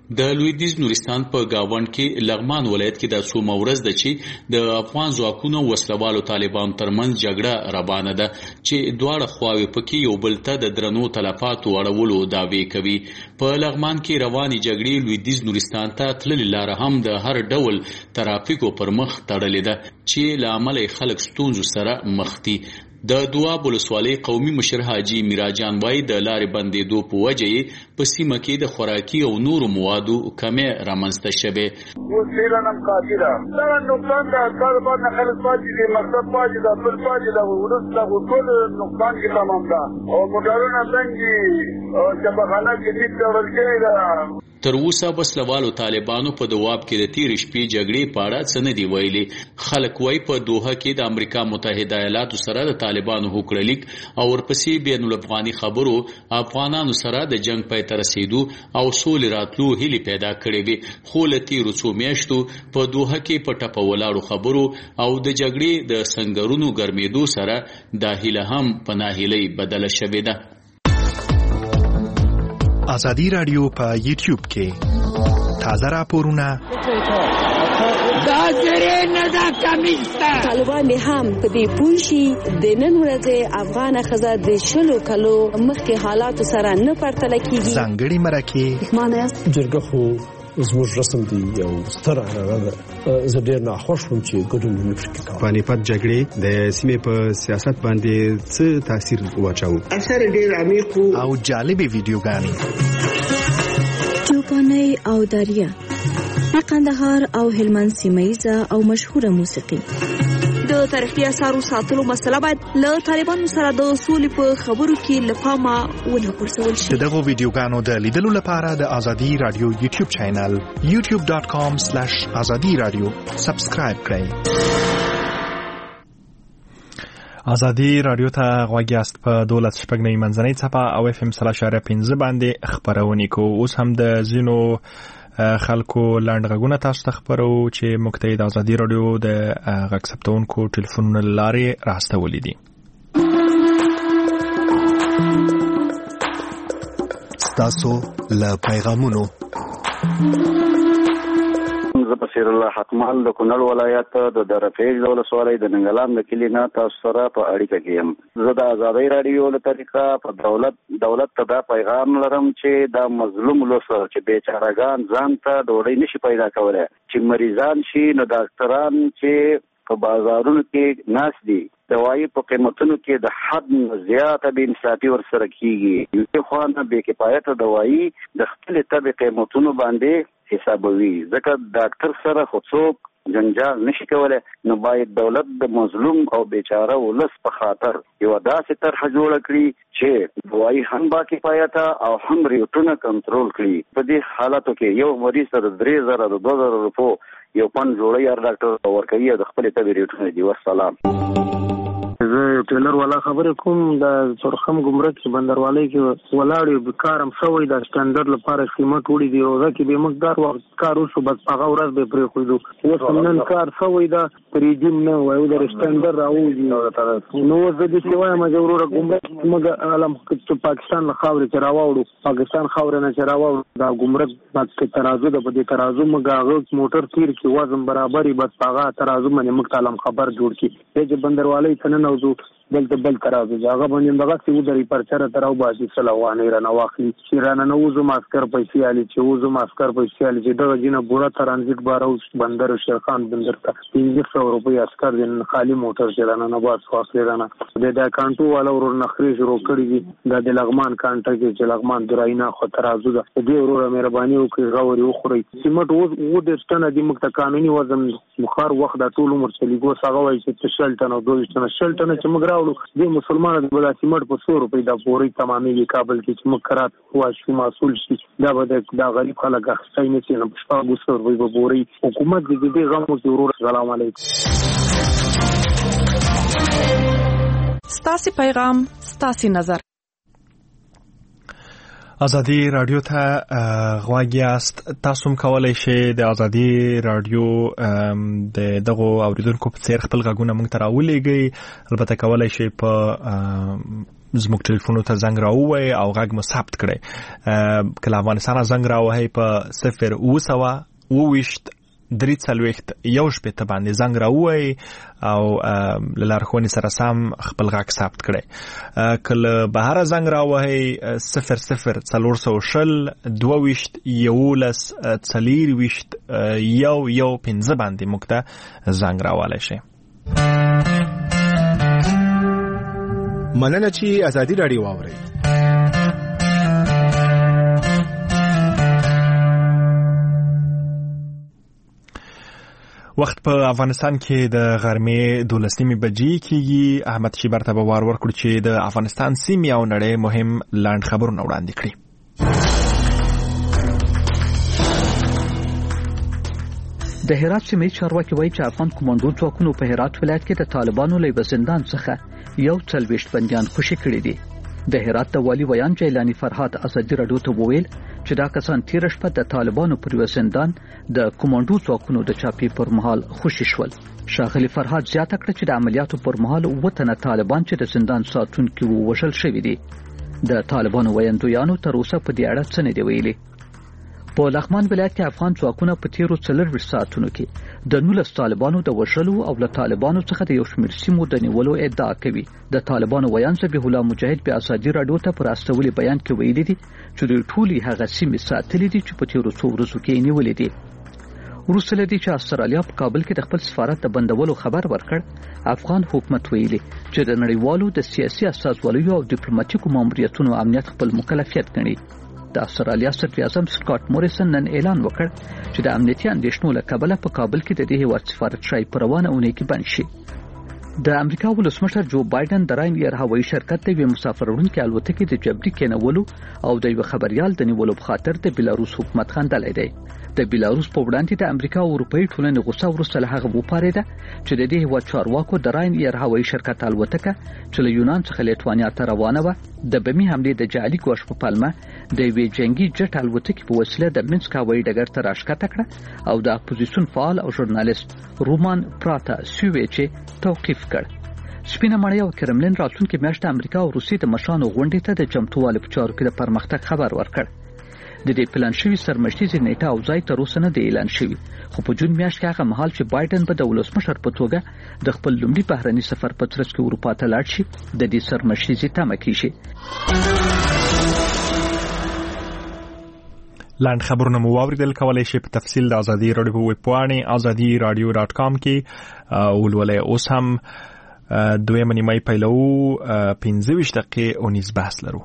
د لویدیز نورستان په گاوند کې لغمان ولایت کې د څو مورز د چې د افغان ځواکونو وسلوالو طالبانو ترمنځ جګړه روانه ده چې دواړه خواوې پکې یو بل ته د درنو تلفاتو اړولو دعوی کوي. په لغمان کې رواني جګړې لویدیز نورستان ته تللې لار هم د هر ډول ترافیکو پر مخ تړلې ده چې له امله خلک ستونزو سره مخ دي. د دواب ولسوالۍ قومي مشر حاجي میراجان وایي د لارې بندېدو په وجه یې په سیمه کې د خوراکي او نورو موادو کمې رامنځته شوې. وسیله نم کافي ده دا نقصان ده کار باندې خلک پاتې دي مقصد پاتې ده بل پاتې ده ورسته ټول نقصان کې تمام ده او موټرونه څنګه او چپخانه کې دې ډول کې ده. تر اوسه وسلوالو طالبانو په دواب کې د تیر شپې جګړې په اړه څه نه دی ویلي. خلک وایي په دوحه کې د امریکا متحده ایالاتو سره د طالبانو هوکړه لیک او ورپسې بین الافغاني خبرو افغانانو سره د جنگ پای ته رسیدو او سولې راتلو هیلې پیدا کړې وي. خو له تیرو څو میاشتو په دوحه کې په ټپه ولاړو خبرو او د جګړې د سنگرونو ګرمېدو سره دا هیله هم په ناهیلۍ بدله شوې ده. ازادي رادیو په یوټیوب کې تازه راپورونه دا زره نه دا کمیستا طالبان هم په دې پوښي د نن ورځې افغان خزه د شلو کلو مخکې حالات سره نه پرتل کیږي. ځانګړي مرکه معنی جرګه خو زموږ رسم دی یو ستر هغه زه ډېر ناخوښ وم چې ګډون نه پکې کوم. پانیپت جګړې د سیمې په سیاست باندې څه تاثیر واچاو؟ اثر ډېر عمیق او جالبې ویډیوګانې چوپاني او دریا د قندهار او هلمند سیمایزه او مشهوره موسیقي. د تاریخي اثارو ساتلو مسله باید له طالبانو سره د سولې په خبرو کې له پامه ونه غورځول شي. دغه ویډیوګانو د لیدلو لپاره د ازادي رادیو یوټیوب چینل youtube.com/azadiradio سبسکرایب کړئ. ازادي رادیو ته غوږ یاست په 12.9 منځنۍ څپه او FM 3.5 باندې خبرونه کوو. اوس هم د زینو خلکو لاند غږونه تاسو ته خبرو چې موږ د ازادي رادیو د غږ ثبتونکو ټلیفونونو لارې راستولې دي. تاسو له پیغامونو زه بصیر الله حکمال د کونړ ولایت د درفیج ولسوالۍ د ننګلام د کلی نه تاسو سره په اړیکه کې یم. زه د ازادۍ رادیو له طریقه په دولت ته دا پیغام لرم چې دا مظلوم لوسه چې بیچارهګان ځان ته ډوډۍ نشي پیدا کولی، چې مریضان شي نو ډاکټران چې په بازارونو کې ناست دي دوايي په قیمتونو کې د حد زیاته بې انصافي ورسره کیږي. یو خو نه بې کفایته دوايي د خپل طبي قیمتونو باندې حسابوي، ځکه ډاکټر سره خو څوک جنجال نشي کولی. نو باید دولت د مظلوم او بیچاره ولس په خاطر یو داسې طرحه جوړه کړي چې دوايي هم با کفایته او هم ریټونه کنټرول کړي. په دې حالاتو کې یو مریض سره 3000 د 2000 روپو یو پن جوړي یار ډاکټر ورکوي د خپل طبي ریټونه دی. والسلام. زه ټریلر والا خبرې کوم د سرخم ګمرک کې بندروالۍ کې ولاړ بکارم شوی د سټانډرډ لپاره قیمت وړي دی روزه کې به مقدار وخت کار وشو بس هغه ورځ به پرې خوړو. اوس نن کار شوی دا ریډیم نه وایو د سټانډرډ راوځي. نو زه د سیوای مجبور ګمرک موږ علم چې پاکستان خاورې چې راوړو پاکستان خاورې نه چې راوړو دا ګمرک باندې ترازو د بده ترازو موږ هغه موټر تیر کې وزن برابرې بس هغه ترازو باندې موږ تعلم خبر جوړ کی چې بندروالۍ څنګه نوځو بل ترازو هغه باندې دغه څه ودرې پرچره تراو باسي سلوانه رانه واخلي چې رانه نوځو ماسکر پیسې علي چې وځو ماسکر پیسې علي چې دغه جنه بوره ترانزیت بارو بندر شیرخان بندر ته 300 روپۍ اسکر دین خالی موټر چې رانه نه باس واخلي رانه د کانټو والا ور نخري شروع کړی دي د لغمان کانټه کې چې لغمان دراینا خو ترازو ده دې ورو مهرباني وکړي غوړي وخوري سیمټ و د ستنه د مخ ته قانوني وزن مخار وخت د ټول عمر چلی ګو ساغه وای چې شلټن او دوه شلټن چې مګراو د مسلمانانو د بل سیمټ په 100 روپۍ د پوري تمامي کابل کې چې مکرات واشي مسول شي دا به د غریب خلک اخستای نه چې نه په 100 روپۍ په پوري حکومت دې غمو کې ورور. سلام علیکم. ستاسو پیغام ستاسو نظر. ازادي رادیو ته غوږ یاست. تاسو هم کولای شئ د ازادي رادیو د دغه اوریدونکو په څیر خپل غږونه موږ ته راولېږئ. البته کولای شئ په زموږ ټلیفونونو ته زنګ راووهئ او غږ مو ثبت کړئ. که له افغانستانه زنګ راوهئ په 0202341 باندې زنګ راووهئ او له لارښوونې سره سم خپل غږ ثبت کړئ. که له بهره زنګ راوهئ 002011241115 باندې موږ ته زنګ راوهلی شئ. مننه چې ازادي راډیو واورئ. وخت په افغانستان کې د غرمې 12 بجې کېږي. احمد شیبر ته به وار ورکړو چې د افغانستان سیمې او نړۍ مهم لنډ خبرونه وړاندې کړي. د هرات سیمې چارواکي وایي چې افغان کمانډو ځواکونو په هرات ولایت کې د طالبانو له یوه زندان څخه 41 بندیان خوشي کړي دي. د هرات د والي ویان جیلانی فرهاد ازادي راډیو ته وویل چې دا کسان تیر شپه د طالبانو پر یوه زندان د کمانډو ځواکونو د چاپی پر مهال خوشي شول. ښاغلي فرهاد زیاته کړه چې د عملیاتو پر مهال 9 تنه طالبان چې د زندان ساتونکي وو وژل شوي دي. د طالبانو ویاندویانو تر اوسه په دې اړه څه نه دی ویلي. په لغمان ولایت کې افغان ځواکونه په تیرو 24 ساعتونو کې د 19 طالبانو د وژلو او له طالبانو څخه د یو شمېر سیمو د نیولو ادعا کوي. د طالبانو ویان ذبیح الله مجاهد په ازادي راډیو ته پر استولي بیان کې ویلي دي چې دوی ټولې هغه سیمې ساتلې دي چې په تیرو 2 ورځو کې نیولې دي. وروسته له دې چې استرالیا په کابل کې د خپل سفارت د بندولو خبر ورکړ، افغان حکومت ویلي چې د نړیوالو د سیاسي استازولیو او ډیپلوماټیکو ماموریتونو امنیت خپل مکلفیت ګڼي. د استرالیا صدر اعظم سکاټ موریسن نن اعلان وکړ چې د امنیتي اندېښنو له کبله په کابل کې د دې هیواد سفارت شاید په روانه اونۍ کې بند شي. د امریکا ولسمشر جو بایدن د راین ایر هوایي شرکت د یوې مسافر وړونکې الوتکې د جبري کېنولو او د یو خبريال د نیولو په خاطر د بیلاروس حکومت خندلای دی. د بیلاروس په وړاندې د امریکا او اروپאי ټولنې غوسه وروسته له هغه وپارېده چې د دې هیواد چارواکو د راین ایر هوایي شرکت الوتکه چې له یونان څخه لیټوانیا ته روانه وه د بمي حملې د جعلي ګواښ په پلمه د یوې جنگي جټ الوتکې په وسیله د منسک هوایي ډګر ته راښکته کړه او د اپوزیسیون فعال او ژورنالیست رومان پراتا سیویچ توقیف کړ. سپینه مړی او کرملین راتلونکي میاشت امریکا او روسیې د مشرانو غونډې ته د چمتووالي په چارو کې د پرمختګ خبر ورکړ. د دې پلان شوی سرمشتي نیټه او ځای تر اوسه نه دی اعلان شوی، خو په جون میاشت کې هغه مهال چې بایدن به د ولسمشر په توګه د خپل لومړي بهرني سفر په ترڅ کې اروپا ته لاړ شي د دې سرمشتي تمه کیږي. لاند خبرونه مو واوریدل. کولای شئ په تفصیل د ازادي راډیو په ویب پاڼه azadi.radio.com کې ولولئ. اوس هم دویمه نیمه پیلو 15 دقیقې اونیز بحث لرو.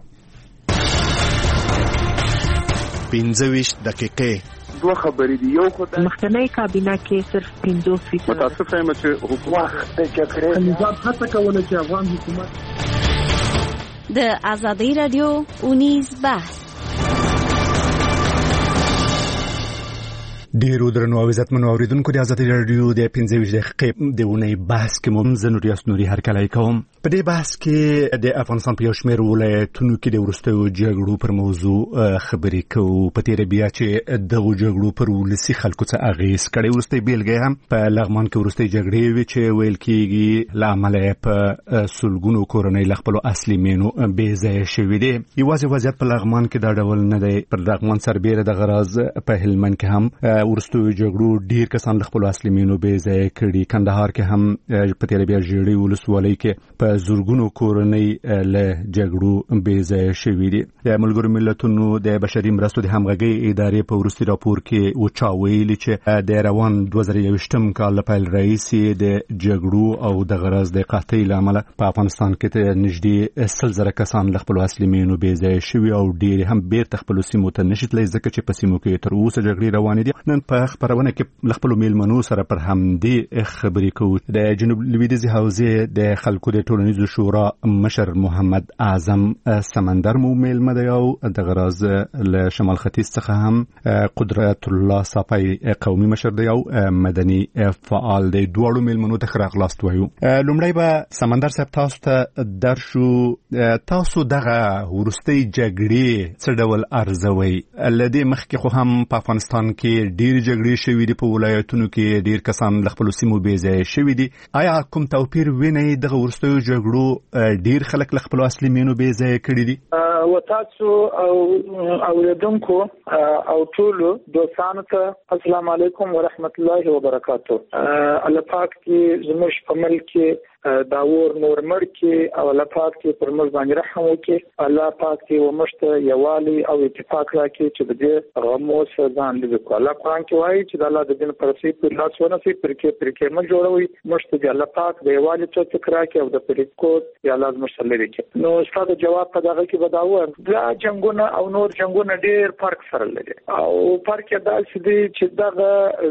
15 دقیقې دوه خبرې دي. یو خدای مخکنی کابینه کې صرف 50% متاسف یم چې حکومت د جګړې نظام هڅه کوله چې افغان حکومت د ازادي راډیو اونیز بحث. ډیرو درنو او عزتمنو اوریدونکو د ازادي راډیو د 15 دقیقې د اونۍ بحث کې مو زنوریاس نوري هرکلی کوم. په دې بحث کې د افغانستان په یو شمېر ولایتونو کې د وروستیو جګړو پر موضوع خبرې کوو. په تېره بیا چې دغو جګړو پر ولسي خلکو څه اغېز کړی. وروستۍ بیلګې هم په لغمان کې وروستۍ جګړې وې چې ویل کېږي له امله یې په سلګونو کورنۍ له خپلو اصلي مینو بې ځایه شوي دي. یوازې وضعیت په لغمان کې دا ډول نه دی. پر لغمان سربیره دغه راز په هلمند کې هم ورستو جګړو ډیر کسان له خپل اصلي مینو بې ځای کړي. کندهار کې هم په تېره بیا ژړۍ ولسوالۍ کې په زورګونو کورنۍ له جګړو بې ځای شوي دي. د ملګرو ملتونو د بشري مرستو د همغږۍ ادارې په وروستي راپور کې وچا ویلي چې د روان 2021 کال له پیل راهیسې د جګړو او د غرض د قحطۍ له امله په افغانستان کې نږدې 100,000 کسان له خپل اصلي مینو بې ځای شوي او ډیر هم بیرته خپل سیمو ته نشي تللی ځکه چې په سیمو کې تر اوسه جګړې روانې دي. نن په خبرونه کې له خپل میلمنو سره پر همدې خبرې کوو. د جنوب لویدیځي حوزې د خلکو د ټولنیزو شورا مشر محمد اعظم سمندر مو میلمه دی او د غراز له شمال ختیځ څخه هم قدرت الله صافی قومي مشر دی او مدني فعال دی. دواړو میلمنو ته ښه راغلاست وایو. لومړی به سمندر صاحب تاسو ته درشو. تاسو دغه وروستۍ جګړې څه ډول ارزوئ؟ له دې مخکې خو هم په افغانستان کې ډیر جګړې شوې دي په ولایتونو کې ډیر کسان له خپل سیمو بې ځای شوي دي آیا کوم توپیر وینئ دغه وروستیو جګړو ډیر خلک له خپل اصلي مینو بې ځای کړي دي وتاسو او اوریدونکو او ټولو دوستانو ته السلام علیکم ورحمت الله وبرکاتو الله پاک کې زموږ په ملک کې داور نور مرکی او الله پاک کې پر موږ باندې رحم وکړي الله پاک کې ومشته یوالي او اتفاق راکړي چې د دې غمو ځان لږ کو الله قرآن کې وایي چې د الله د دین پر سي پر لاس ونه سي پر کې مل جوړوي مشته دی الله پاک د یوالي څخه تکرا کې او د پریکو یا لازم شلري کې نو ستاسو جواب په دغه کې بداوه دا جنگونه او نور جنگونه ډېر فرق سره لري او فرق دا چې دغه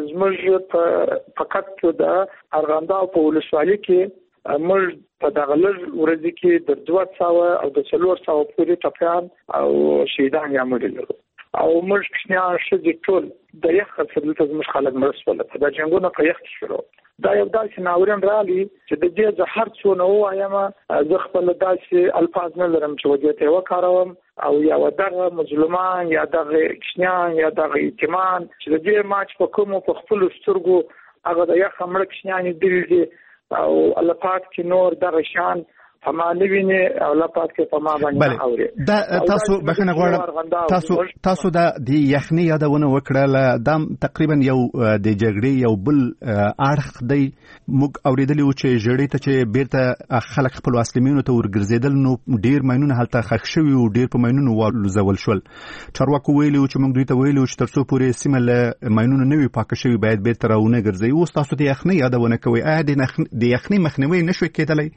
زموږ فقط د ارغنداو په ولسوالۍ کې موږ په دغه لږ ورځ کې د 200 او د 400 پورې ټپيان او شهیدان یا مړ لرو او موږ کښنه شې ټول د یخ خپل ته موږ خلک مرسته په دا جنگونه په یخ شروع دا یو داسې ناورین رالي چې د دې زهر څونه وایم زه خپل داسې الفاظ نه لرم چې وجه ته وکاروم او یا دغه مظلومان یا دغه کښنیان یا دغه ایتمان چې د دې ماچ په کوم په خپل سترګو هغه د یخ مړ کښنیان دي او الله پاک چې نور دغه شان فمانوینه او الله پاک کې فما باندې اوري دا تاسو بخنه غواړم تاسو د یخنی یادونه وکړه دا تقریبا یو د جګړې یو بل اړخ دی موږ اوریدلی و چې جړې ته چې بیرته خلک خپل اسلامینو ته ورګرځیدل نو ډیر ماینونه هلته خښ شوي او ډیر په ماینونو والوزول شول چارواکو ویلي چې موږ دوی ته ویلي چې ترڅو پورې سیمه له ماینونو نه وي پاکه شوي باید بیرته راونه ګرځي اوس تاسو د یخنی یادونه کوي د یخنی مخنیوي نشوي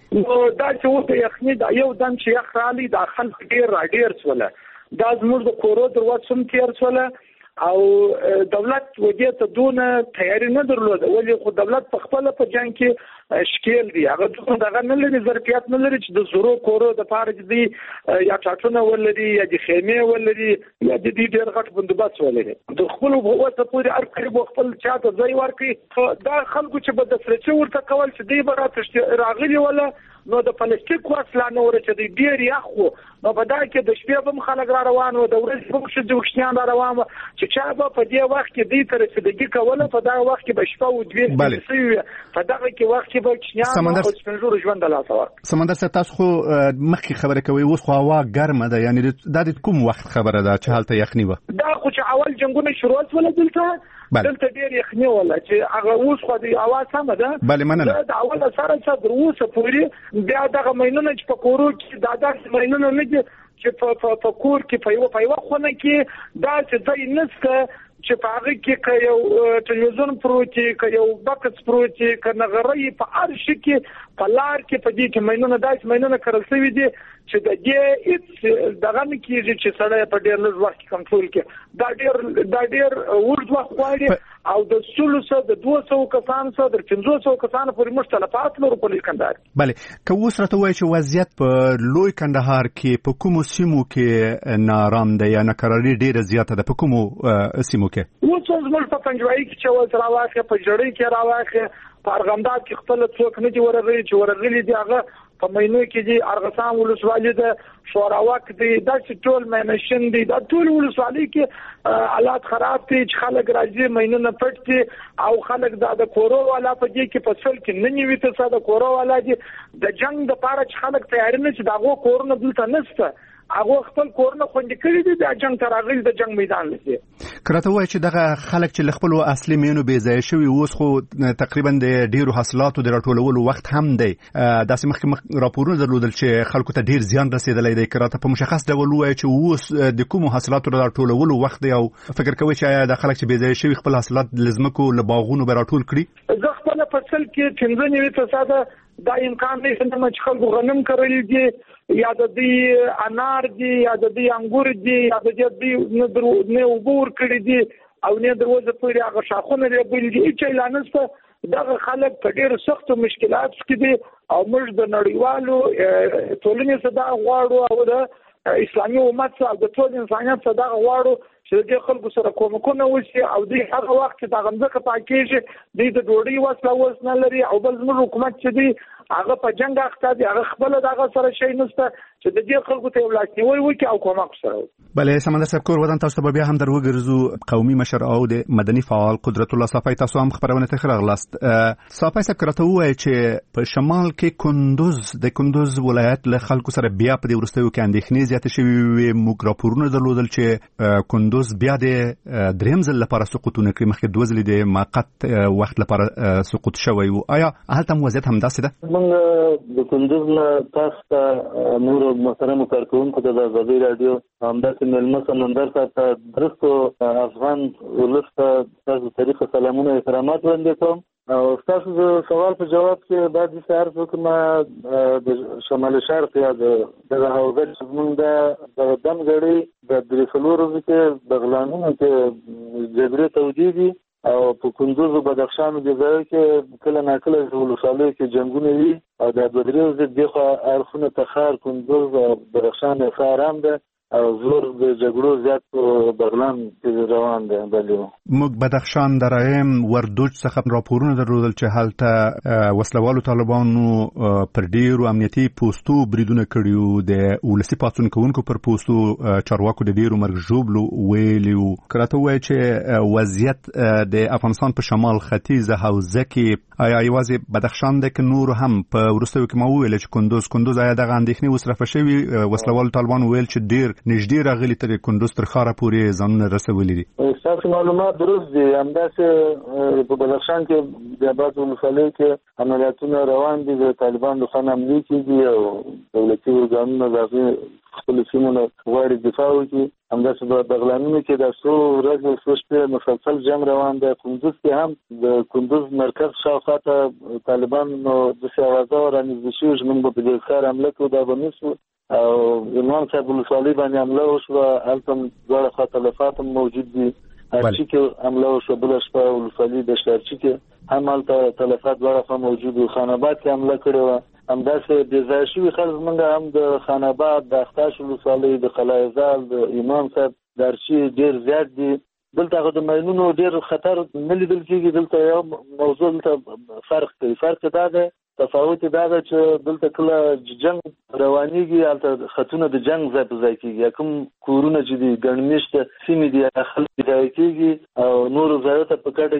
کېدلی د یخنی دا یو دم چې یخ رالي دا خلک ډیر سوله دا زموږ د کورو دروازه سم تیر سوله او دولت وجه ته دونه تیاری نه درلوده ولی خو دولت په خپل په جنگ کې شکیل دی هغه دغه نه لري ظرفیت نه لري چې د زورو کورو د فارج دی یا چاټونه ولري یا د خیمه ولري یا د دې ډیر غټ بندوبست ولري د خپل وګړو پورې ارکړي خپل چاته ځای ورکړي دا خلکو چې به د سرچې ورته کول چې دی برات راغلي ولا نو د پلاستیک وسله نه ورته دی ډیر یخو نو په دا کې د شپې هم خلک را روان و د ورځې هم شې د وښنیان را روان چې چا به په دې وخت کې دې تر رسیدګي کوله په دا وخت کې به شپه او دوی په دغه کې وخت کې به وښنیان او څنګه ژوند لاسه سمندر سره تاسو خو مخکې خبره کوي اوس خو هوا ګرمه ده یعنی دا د کوم وخت خبره ده چې حالت یخنی و دا خو چې اول جنگونه شروع شول دلته ډیر یخنی ولا چې هغه اوس خو د اواز هم ده بله مننه دا اول سره تر اوسه پورې بیا دغه مینونه چې په کورو کې دا مینونه نه چې په کور کې په یو خونه کې دا چې ځای نشته چې په هغه کې یو تلویزیون پروتي یو بکس پروتي کنه غړی په ارش کې په لار کې په دې کې مینونه داس مینونه کړل شوی دي چې د دې هیڅ دغه نه کیږي چې سړی په ډېر لږ وخت کنټرول کې دا ډېر ورځ وخت غواړي او د 300 د 200 کسان سره د 500 کسان پورې مختلفات لري په کندهار بله که اوس راته وایي چې وضعیت په لوی کندهار کې په کومو سیمو کې نارام دی یا ناکراري ډیره زیاته ده په کومو سیمو کې اوس زموږ په پنجوایي کې چې وځ راوخه په جړۍ کې راوخه په ارغنداب کې خپل څوک نه دی ورغلي چې ورغلي دی هغه په مینو کې دي ارغسان ولسوالۍ ده شوراوک دي دا چې ټول مینشن دي دا ټول ولسوالۍ کې حالات خراب دي چې خلک راځي مینو نه پټ دي او خلک د کورو والا په دې کې فصل کې نه نیوي ته د کورو والا دي د جنگ د پاره چې خلک تیار نه چې داغه کورونه دلته نشته هغه خپل کورونه خوندې کړی دي د جنگ تر اغیز د جنگ میدان لسی کراته وای چې دغه خلک چې خپل اصلي مینو بې ځای شوی اوس خو تقریبا د ډیرو حاصلاتو د راټولولو وخت هم دی داسې مخکې راپورونه درلودل چې خلکو ته ډیر زیان رسیدلی دی کراته په مشخص ډول وای چې اوس د کوم حاصلاتو د راټولولو وخت دی او فکر کوي چې د خلک چې بې ځای شوی خپل حاصلات لزمکو له باغونو به راټول کړي زه خپل فصل کې 15% دا امکان نه چې خلکو غنم کرلی دي یا د دې انار دي یا د دې انګور دي یا د دې نه وګور کړی دي او نه دروازه پورې هغه شاخونه لري بل دي چې لانسته دغه خلک په ډېر سخت مشکلات کې دي او موږ د نړیوالو ټولنې صدا غواړو او د اسلامي امت او د ټول انسانیت صدا غواړو چې د خلکو سره کومکونه وشي او د هغه وخت د غمزه پاکیږي د ډوډۍ وسله نه لري او بل زموږ حکومت چې دی هغه په جنگ اخته دی هغه خپل دغه سره شي نشته چې د دې خلکو ته لاس نیول وکړي او کومک سره. بله سمندر صاحب کور ودان تاسو ته بیا هم در وګرځو. قومي مشر او د مدني فعال قدرت الله صافی تاسو هم خبرونه ته راغلاست. صافی صاحب کرته وایي چې په شمال کې کندوز ولایت له خلکو سره بیا په دې ورستیو کې اندېښنې زیاتې شوې. موږ راپورونه درلودل چې کندوز بیا د دریم ځل لپاره سقوطونه کوي. مخکې دوه ځلې د موقت وخت لپاره سقوط شوی و. آیا هلته وضعیت همداسې ده؟ موږ د کندوز نه تاسو ته نور محترم کارکونکو ته د ازادي رادیو همداسې مېلمه سمندر ته درستو افغان ولس ته تاسو طریقه سلامونه احترامات وړاندې کوم. او تاسو د سوال په جواب کې باید د عرض وکړم د شمال شرق یا د هوګل زمونږ د دمګړی د درېفلورو کې بغلانونو کې جبري تودیدي او په کندوز او بدخشان د ځای کې کله ناکله ولسوالۍ کې جنگونه وي او د بدریو د دغه اړخونه تخار کندوز او بدخشان خارام ده او زور د جګړو زیات په بغلان کې روان دي. بلې موږ بدخشان درایم وردوج څخه راپورونه درلودل چې هلته وسلوالو طالبانو پر ډیرو امنیتي پوسټو بریدونه کړیو. د ولسی پاتون کوونکو پر پوسټو چارواکو د ډیرو مرګ ژوبلو ویلیو. کراته وایي چې وضعیت د افغانستان په شمال ختیځ حوزه کې آیا یوازې بدخشان ده که نور هم په ورستیو کې ما وویل چې کندوز آیا دغه اندېښنې وسرفه شوي؟ وسلوالو طالبانو ویل چې ډیر نږدې راغلي تر کندوز تر خاره پورې ځانونه رسولي دي. تاسو معلومات درست دي. همداسې په بدخشان کې د بعضو ولسوالیو کې عملیاتونه روان دي. د طالبان د خان حملې کېږي او دولتي ارګانونه د هغې خپلو سیمو نه غواړي دفاع وکړي. همداسې په بغلانونو کې د څو ورځې څو شپې مسلسل جنګ روان دی. کندوز کې هم د کندوز مرکز شاوخوا ته طالبانو داسې اوازه رانږدې شوي چې موږ به په دې ښار حمله کوو، دا به نیسو. او امام صاحب ولسوالۍ باندې حمله وشوه. هلته دواړه خوا تلفات هم موجود دي. ارچي کې حمله وشوه، بله شپه ولسوالۍ د ارچي کې هم هلته تلفات دواړه خوا موجود وو. خان آباد کې حمله کړې وه. همداسې بې ځایه شوي خلک زموږ هم د خان آباد، د اختاش ولسوالۍ، د قلعه زال، د امام صاحب، د ارچي ډېر زیات دي. دلته هغه د ماینونو ډېر خطر نه لیدل کېږي. دلته یو موضوع دلته فرق کوي. فرق دا دی، تفاوت دا ده چې دلته کله جنگ روانېږي هلته خطونه د جنگ ځای په ځای کېږي. کوم کورونه چې دي ګڼ مېشته سیمې دي خلک ځای کېږي او نورو ځایو ته په کډه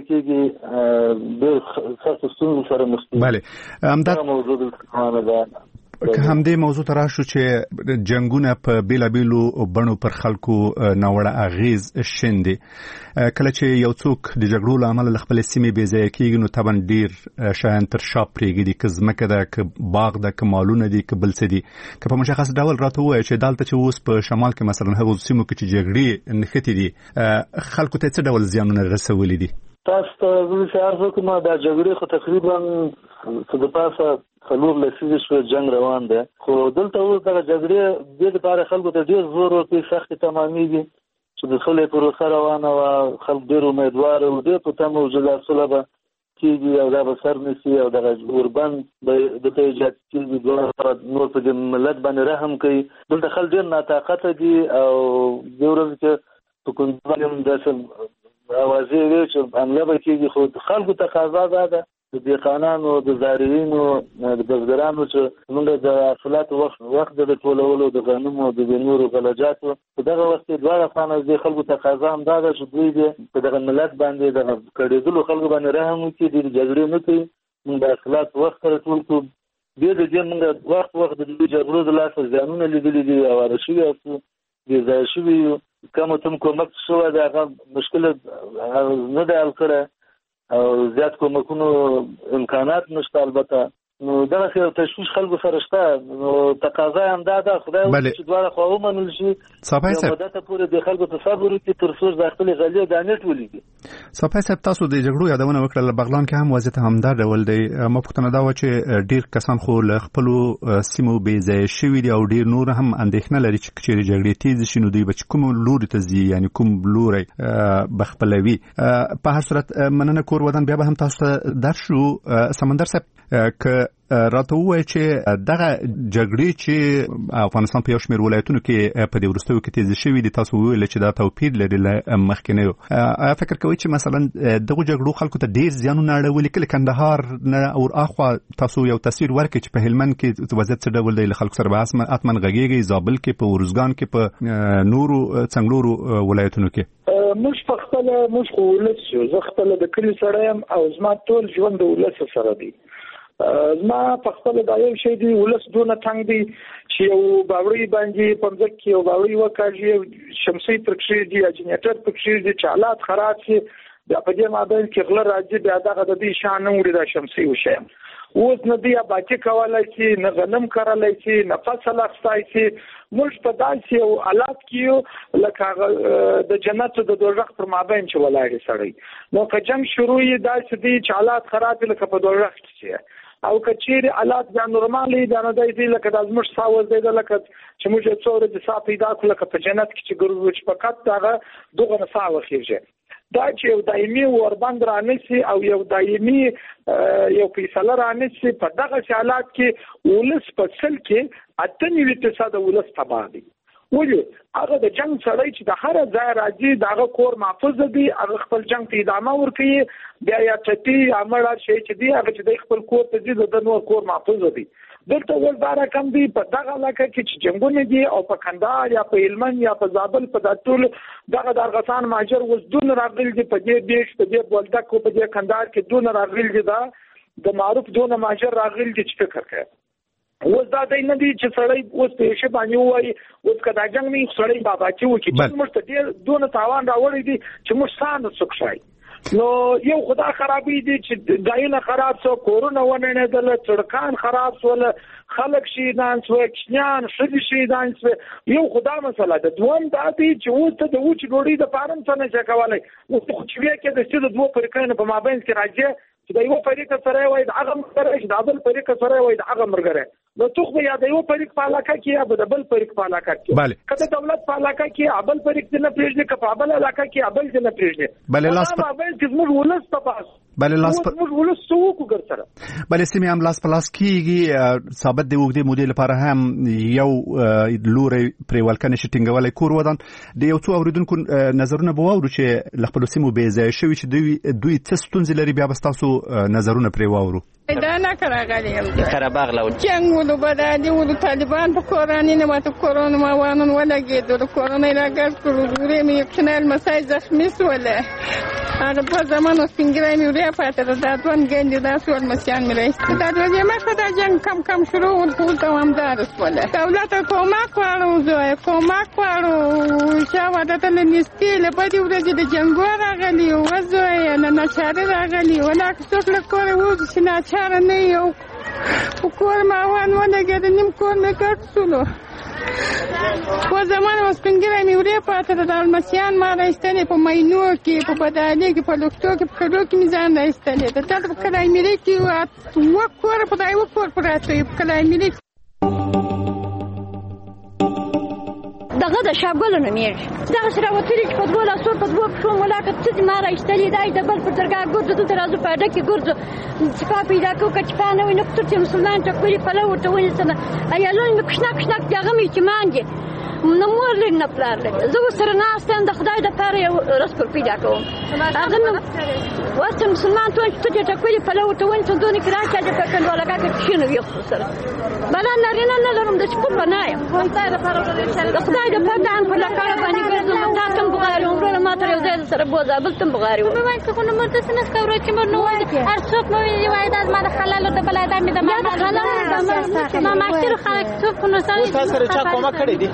کېږي. ډېر سختو ستونزو سره مخ کېږي. بله همدا موضوع دلته روانه ده. که همدې موضوع ته راشو چې جنگونه په بیلابیلو بڼو پر خلکو ناوړه اغیز شیندي. کله چې یو څوک د جګړو له امله له خپلې سیمې بې ځایه کېږي نو طبعا ډېر شیان تر شا پرېږدي، که ځمکه ده، که باغ ده، که مالونه دي، که بل څه دي. که په مشخص ډول راته ووایي چې دلته چې اوس په شمال کې مثلا هغو سیمو کې چې جګړې نښتې دي خلکو ته څه ډول زیانونه رسولي دي؟ تاسو ته زه عرض وکړم دا جګړې خو تقریبا څه د پاسه 4 لسیزې شوې جنګ روان دی. خو دلته اوس دغه جګړې دې لپاره خلکو ته ډېر زور ورکوي، سختې تمامېږي چې د سولې پروسه روانه وه. خلک ډېر امیدوار او ډېر په تمه وو چې دا سوله به کېږي او دا به سر نیسي او دغه اوربند به دلته ایجاد کېږي. دواړه نور په دې ملت باندې رحم کوي. دلته خلک ډېر ناطاقته دي او دې ورځ کې په کندوز باندې هم داسې اوازې وې چې حمله به کېږي. خو خلکو تقاضا دا ده د دهقانانو، د زارعینو، د بزګرانو چې موږ د حاصلاتو وخت د ټولولو، د غنمو، د نورو غلجاتو په دغه وخت کې دواړه خواته د خلکو تقاضا هم دا ده چې دوی دې په دغه ملت باندې د کړېدلو خلکو باندې رحم وکړي، د جګړې نه کوي. موږ د حاصلاتو وخت سره ټول کړو. بیا د دې موږ وخت د جګړو د لاسه زیانونه لیدلي دي، اواره شوي یاستو، بې ځایه شوي یو. کم تم کومک شوی دی هغه مشکل نه دی حل کړی او زیات کومکونو امکانات نشته. البته نو دغه یو تشویش خلکو سره شته. نو تقاضا هم دا ده خدای وکړي چې دواړه خوا ومنل شي. یو مدت پورې د خلکو ته صبر وکړي تر څو د خپلې غلې دانې ټولېږي. صافی صاحب تاسو د جګړو یادونه وکړه. بغلان کې هم وضعیت همدا ډول دی. ما پوښتنه دا وه چې ډېر کسان خو له خپلو سیمو بې ځایه شوي دي او ډېر نور هم اندېښنه لري چې چېرې جګړې تېزې شي نو دوی به کوم لوري ته ځي، یعنې کوم لوری به خپلوي. په هر صورت مننه کور ودان بیا به هم تاسو ته درشو. سمندر صاحب که راته وایي چې دغه جګړې چې افغانستان په یو شمېر ولایتونو کې په دې وروستیو کې تیزې شوي دي، تاسو وویل چې دا توپیر لري له مخکینیو. آیا فکر کوئ چې مثلا دغه جګړو خلکو ته ډېر زیانونه اړولي؟ کله کندهار نه او اخوا تاسو یو تصویر ورکړئ چې په هلمند کې وضعیت څه ډول دی، له خلکو سره به حتما غږیږئ، زابل کې، په ارزګان کې، په نورو څنګلورو ولایتونو کې. موږ په خپل موږ خو ولس یو، زه خپل د کلي سره یم او زما ټول ژوند د ولس سره دی. زما په خپل دا یو شی دی، ولس دونه تنګ دی چې یو باوري باندې په ځکه کې یو باوري وکړي، شمسي پرکشي دی، جنریټر پرکشي دی، چالات خراب شي، بیا په دې مابین کې غله راځي، بیا دغه د دې شان نه وړي دا شمسي وشي. اوس نه دی باچې کولای شي، نه غنم کرلای شي، نه فصل اخستای شي. موږ په داسې یو حالات کې لکه د جنت د دوزخ پر مابین چې ولاړ سړی، نو که جنگ شروع یې داسې دی چې حالات خراب لکه په دوزخ کې، او که چیرې حالات بیا نورمال دي نه دی لکه د زموږ ساوز دی، لکه چې موږ څو ورځې سا پیدا کړو لکه په جنت کې چې ګرځو چې فقط دغه دغه نه سا وخیږي. دا چې یو دایمي وربند رانشي او یو دایمي یو فیصله رانشي، په دغه حالات کې ولس په سل کې 98% ولس تباه دي. ولې هغه د جنگ سړی چې د هر ځای راځي دغه کور محفوظ دي، هغه خپل جنگ ته ادامه ورکوي، بیا یا چټي عمل شي چې دی هغه چې د خپل کور ته دي د نور کور محفوظ دي. دلته ول دا رقم دی په دغه علاقه کې چې جنگونه دي او په کندهار یا په هلمند یا په زابل په دټول دغه درغسان ماجر وز دون راغلي دي، په دې بیش په دې بولدک او په دې کندهار کې دون راغلي دي، دا د معروف دون ماجر راغلي دي چې فکر کوي. اوس دا دی نه دی چې سړی اوس په شی باندې وایي اوس کدا جنگ نه سړی بابا چې وکی چې موږ ته ډیر دون تاوان راوړی دي چې موږ سان سوکشای. نو یو خدا خرابې دي چې دایونه خراب سو، کورونه ونه دل، چړکان خراب سول، خلک شهیدان سو، کشنیان شهیدان سو. یو خدا مسله ده. دوم دا دی چې اوس ته د وچ ډوډۍ د پارم څه نه کولای، نو خو چې کې د څه د دوه فرقانو په مابین کې راځي چې د یو فریق سره وای د هغه مرګ چې د بل فریق سره وای د هغه مرګ، نو توخ یا د یو فریق په علاقه کې یا د بل فریق په علاقه کې، کله دولت په علاقه کې ابل فریق نه پریږدي، که په بل علاقه کې ابل نه پریږدي، بل لاس په بل کې موږ ولس په پاس، بل لاس په موږ ولس څوک وګرځره، بل سیمه هم لاس په لاس کېږي. ثابت دی وګړي مودې لپاره هم یو لوري پرې ولکنه شټینګولای کور ودان د یو څو اوریدونکو نظرونه به واورو چې لخپل سیمو به ځای شوی چې دوی څه ستونزې لري، بیا به تاسو نظرونه پرې واورو. دا نه کراغلی قرهباغ لو جنگ ولو بدادي ولو طالبان په کورانی نه ماته کورونه ما وانن ولګېدل، کورونه راګر کړو، ورې مې یقینال مسای زخمی سوله، هغه په زمانو سپینګرای مې ورې پاتې دا ځوان ګندې دا سوال مسیان مې راځي دا دوی ما خدای جنگ کم شروع ول دوامدار سوله. دولت کومک وړو زوی کومک وړو شاو عادت له نستي له پدې ورځې د جنگ راغلی او زوی نه نشاره راغلی ولا څوک له کور وځي چې نه چاره نه یو کور ما وان ولګېد، نیم کور مې کټ سولو. په زمانه سپینګرای مې ورې پاتې د المسیان ما راایستلې په مینو کې، په بدالې کې، په لوکتو کې، په کډو کې مې ځان راایستلې. د دلته په کلای ملي کې وکور په دای وکور پراته په کلای ملي دغه د شاګولو نومېږي. دغه سره وتلي چې په دوه لاسو په دوه پښو ملاقات څه ما راایستلې دی د بل په درګاه ګرځو دلته راځو په اډه کې ګرځو صفا پیدا کوو که چې پانه وي نه کتر چې مسلمان ټکولي پله ورته ونیسنه عیالونه مې کشنک دغه مې چې مانګې نه مور لري نه پلار لري. زه ورسره ناسته یم د خدای دپاره یو رزق پیدا کوم. هغه مې ورته مسلمان ته چې ته چې ټکولي پله ورته ونیسه دونې کې راچا چې په کنډوالګاه کې کښېنو ویښ ورسره بلا نارینه نه لرم د چې کوم نه یم د خدای دپاره دان په لکړه باندې ګرځم تا ته هم بغاري وم وروره ما تر یو ځای سره بوځه بل ته هم بغاري وم وایي که خو نه مور داسې نه سکوره چې مور نه وایي هر څوک مې ویلي وایي دا زما د حلالو د بلا دا مې د ما معاشرو خلک څوک خو نو اوس تا سره چا کومک کړی دی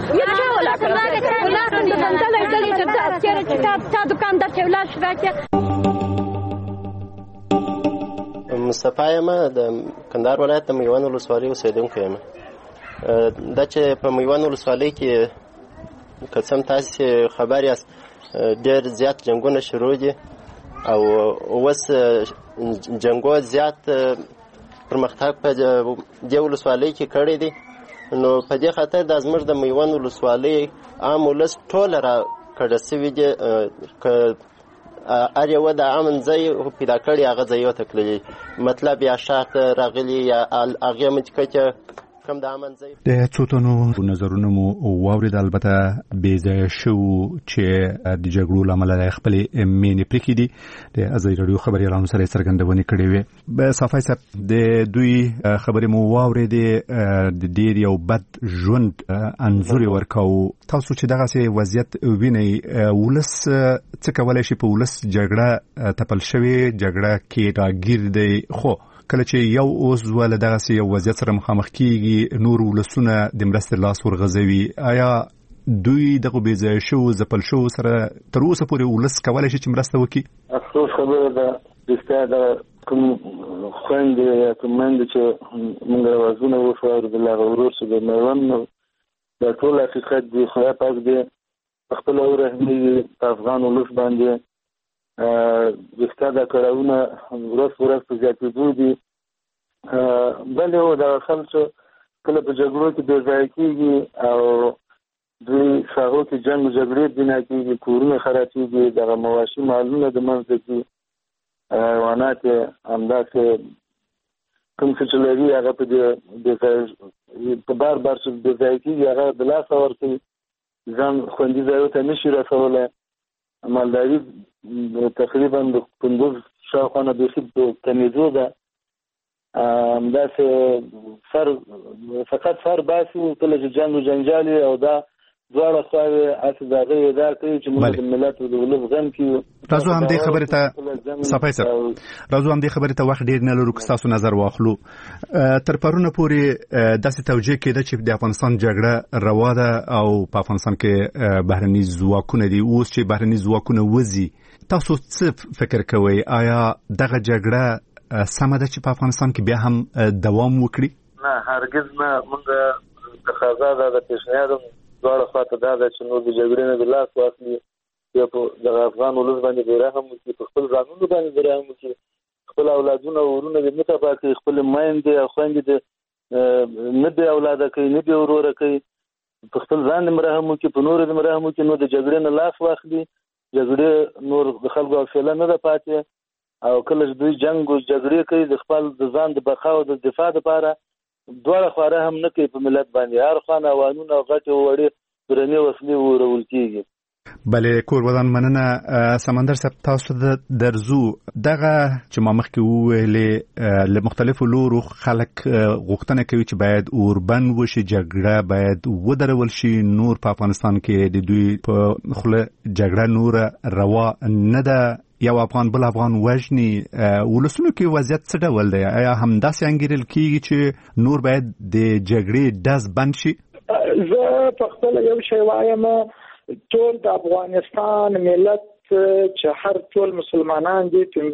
تا دوکاندار چې ولاړ شو راکړه. مصطفی یم د کندهار ولایت د میوند ولسوالۍ اوسېدونکی یم. دا چې په میوند ولسوالۍ کې که څه هم تاسې خبر یاست ډېر زیات جنګونه شروع دي او اوس جنګو زیات پرمختګ په دې ولسوالۍ کې کړی دی، نو په دې خاطر دا زموږ د میوند ولسوالۍ عام ولس ټوله را کډه سوي دي، که ار یو د امن ځای پیدا کړی هغه ځای ته تللی مطلب یا شاته راغلی یا هغه مچکه کم د امن ځای د څوتونو نظرونه مو واورید البته بې ځایه شو چې د جګړو له امله خپل مینې پرېښې دي د ازادي راډیو خبریالانو سره څرګندونې کړې وې صافی صاحب د دوی خبرې مو واورېدې د ډېر یو بد ژوند انځور یې ورکاو تاسو چې دغسې وضعیت وینئ ولس څه کولی شي په ولس جګړه تپل شوې جګړه کې راګیر دی خو کله چې یو اوس ول دغه یو وضعیت سره مخامخ کیږي نور ولسونه د مرستې لاس ورغځوي آیا دوی دغه بې ځایه شو ځپل شو سره تر اوسه پورې ولس کولی شي چې مرسته وکړي افسوس خبره ده رښتیا د کوم خویندې یا کوم میندې چې موږ اوازونه وشو اورېدل هغه ورور شو د میوند دا ټول حقیقت دی خدای پاک دی په خپله ورحمېږي په افغان ولس باندې رښتیا دا کړاوونه ورځ په ورځ په زیاتېدو دي بل یو دغه خلک کله په جګړو کې بې ځایه کېږي او دوی ساحو کې جنګ و جګړې بنا کېږي کورونه خرابېږي دغه مواشي مالونه د منځه ځي حیوانات یې همداسې کوم څه چې لري هغه په بار بار چې بې ځایه کېږي هغه د لاسه ورکوي ځان خوندي ځایو ته نه شي رسولی مالداري تقریبا د کندوز شاوخوا نه بیخي په کمېدو ده همداسې فقط فر باسي کله چې جنګ و جنجال او دا دواړه خواوې هسې د هغې ادعا کوي چې موږ د ملت او د ولس غم کړو راځو همدې خبرې ته صفای صاحب راځو همدې خبرې ته وخت ډېر نه لرو که ستاسو نظر واخلو تر پرونه پورې داسې توجیه کېده چې د افغانستان جګړه روا ده او په افغانستان کې بهرني ځواکونه دي اوس چې بهرني ځواکونه وځي تاسو څه فکر کوئ آیا دغه جګړه سمه ده چې په افغانستان کې بیا هم دوام وکړي نه هرګز نه موږ تقاضا ده د پیشنهاد دواړه خواته دا ده چې نور د جګړې نه د لاس واخلي یا په دغه افغان ولس باندې بې رحم وکړي په خپل ځانونو باندې بې رحم وکړي خپل اولادونه او ورونه دې نه تباه کړي خپلې میندې او خویندې دې نه بې اولاده کوي نه بې وروره کوي په خپل ځان دې رحم وکړي په نورو دې رحم وکړي نو د جګړې نه لاس واخلي جګړې نور د خلکو حوصله نه ده پاتې او کله چې دوی جنګ او جګړې کوي د خپل د ځان د بقا او د دفاع لپاره دواړه خوا هم نه کوي په ملت باندې هر خوا اوانونه او غټې وړې درنې وسلې ورول کېږي بله کورودان مننه سمندر صاحب تاسو درځو دغه چې ما مخکې وویلې له مختلفو لورو خلک غوښتنه کوي چې باید اوربند وشي جګړه باید ودرول شي نور په افغانستان کې د دوی په خوله جګړه نور روا نه ده یو افغان بل افغان وژني ولسونو کې وضعیت څه ډول دی آیا همداسې انګیرل کېږي چې نور باید د جګړې ډز بند شي زه په خپله یو شی وایم ټول د افغانستان ملت چې هر ټول مسلمانان دي 15%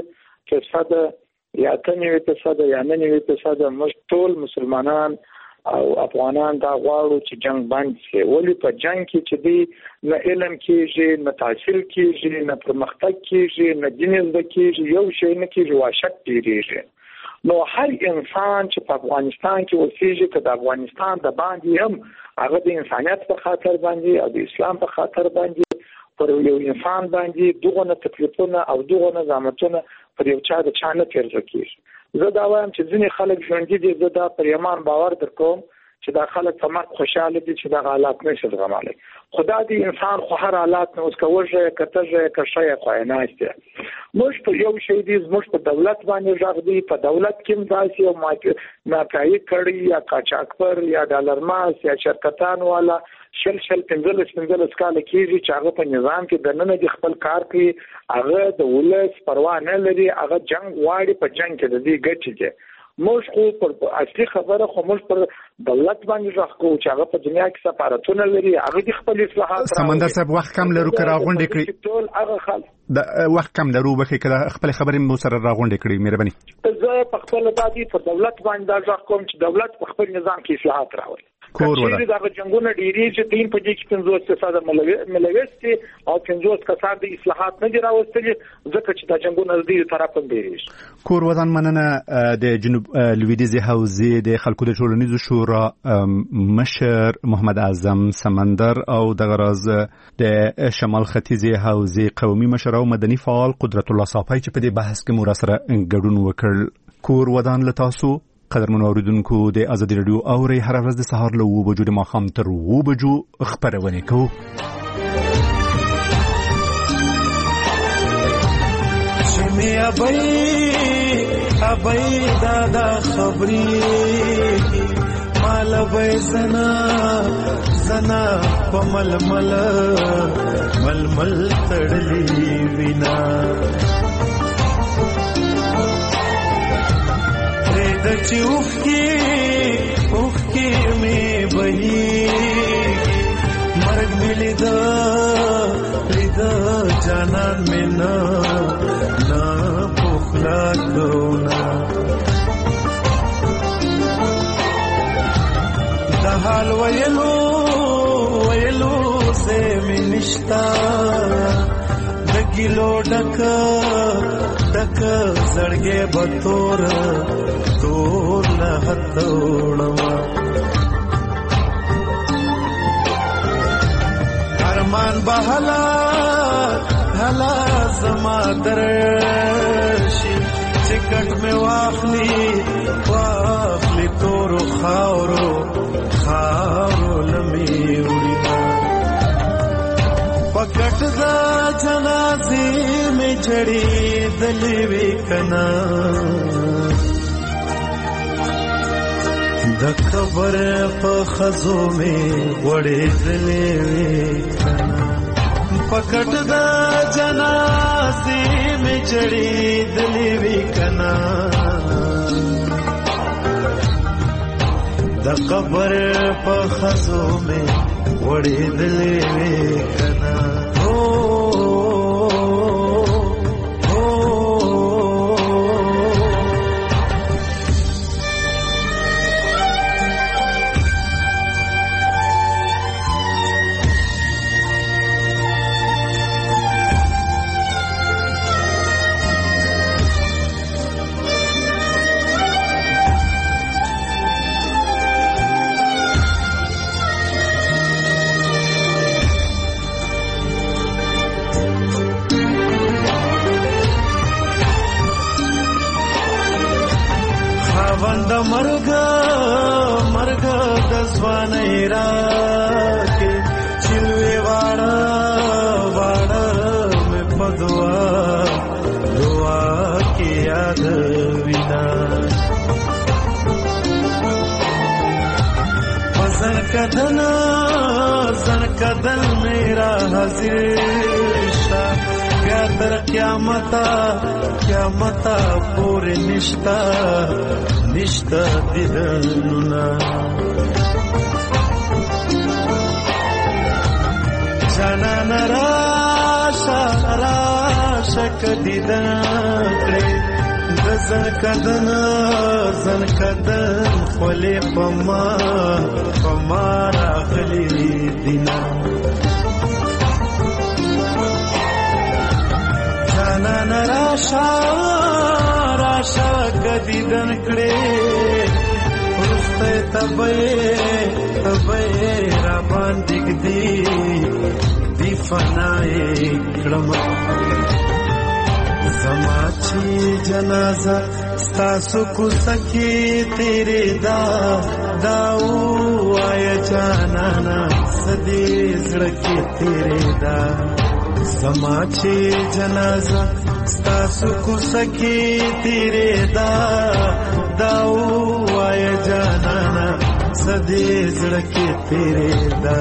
یا 8% یا 9% موږ ټول مسلمانان او افغانان دا غواړو چې جنگ بند شي ولې په جنگ کې چې دی نه علم کېږي نه تحصیل کېږي نه پرمختګ کېږي نه دین زده کېږي یو شی نه کېږي وحشت ډېرېږي نو هر انسان چې په افغانستان کې اوسېږي که د افغانستان د باندې هم هغه د انسانیت په خاطر باندې او د اسلام په خاطر باندې پر یو انسان باندې دغه تکلیفونه او دغه زحمتونه پر یو چا د چا نه تیرځ کېږي زه دا وایم چې ځینې خلک ژوندي دي زه دا پر ایمان باور درکوم چې دا خلک په مرګ خوشاله دي چې دا حالات نشي زغملی خدا دې انسان خو هر حالات نه اوس که وژه که تژه که ښه خو یې ناست دی موږ په یو شی دي زموږ په دولت باندې غږ دی په دولت کې هم داسې یو ناکایي کړي یا قاچاقبر یا ډالرماس یا شرکتان والا شل 15 کاله کېږي چې هغه په نظام کې دننه د خپل کار کوي هغه د ولس پروا نه لري هغه جنگ واړي په جنگ کې د دې ګټې دي موږ خو پر اصلي خبره خو موږ پر دولت باندې ځخ کو چې هغه په دنیا کې سفارتونه لري هغه د خپل اصلاحات سمندر صاحب وخت کم لرو که راغونډې کړي ټول هغه خلک د وخت کم لرو بخې کله خپل خبرې مو سره راغونډې کړي مهرباني زه په خپل دادی په دولت باندې ځخ کوم چې دولت په خپل نظام کې اصلاحات راوړي چې دا جنگونه ډیری چې دین په دې کې 50% ملوث دي او 50% د اصلاحات نه دي راوستلي ځکه چې دا جنگونه د دې طرف هم دي. کور ودان مننه د جنوب لویدیځ حوزې د خلکو د ټولنیزو شورا مشر محمد اعظم سمندر او د غراز د شمال ختیځ حوزې قومي مشر او مدني فعال قدرت الله صافی چې په دې بحث کې مو سره ګډون وکړ. کور ودان له تاسو قدرمن اوریدونکو د ازادي رادیو اوري هر ورځ د سهار له 9 بجو د ماښام تر 9 بجو خبرونه کوو. شمه ابي دادا خبري مال وای زنا پمل مل تړلی وینا چې اوخ کې مې بهي مرګ مې لیدا جانان مې نه پوخلا دونا د حال ویلو سے مې نشتا د ګلو ډک زړګې بتور لهتوړما ارمان بهلا هلا زما درشي چکټ مې واخلي تور خاورو لمي وړي پکټ دا جنازې مې جړې دلې وکنا د خبر په خزو مې وړې دلې پکټ دا جنازې مې جړې دلې وکنا د خبر په خزو مې وړې دلې وکنا مرګ د ځوانۍ راکې چلوې واړه مې په دعا کې یاد وینا زن کدن میرا حاضر شا بیا تر قیامتا پورې نشتا دیدنونا جانان راشا کدیدن کړي زن کدن خولې پما راغلی دینا جانان راشا کدیدن کړي ورسته تبه را باندې دی فنای کړم زما چې جنازه ستاسو کو سکی تیرے داو آیا جانانا سدی زړکی تیرے دا زما چې جنازه ستاسو کو سکی تیرے داو آیا جانانا سدی زړکی تیرے دا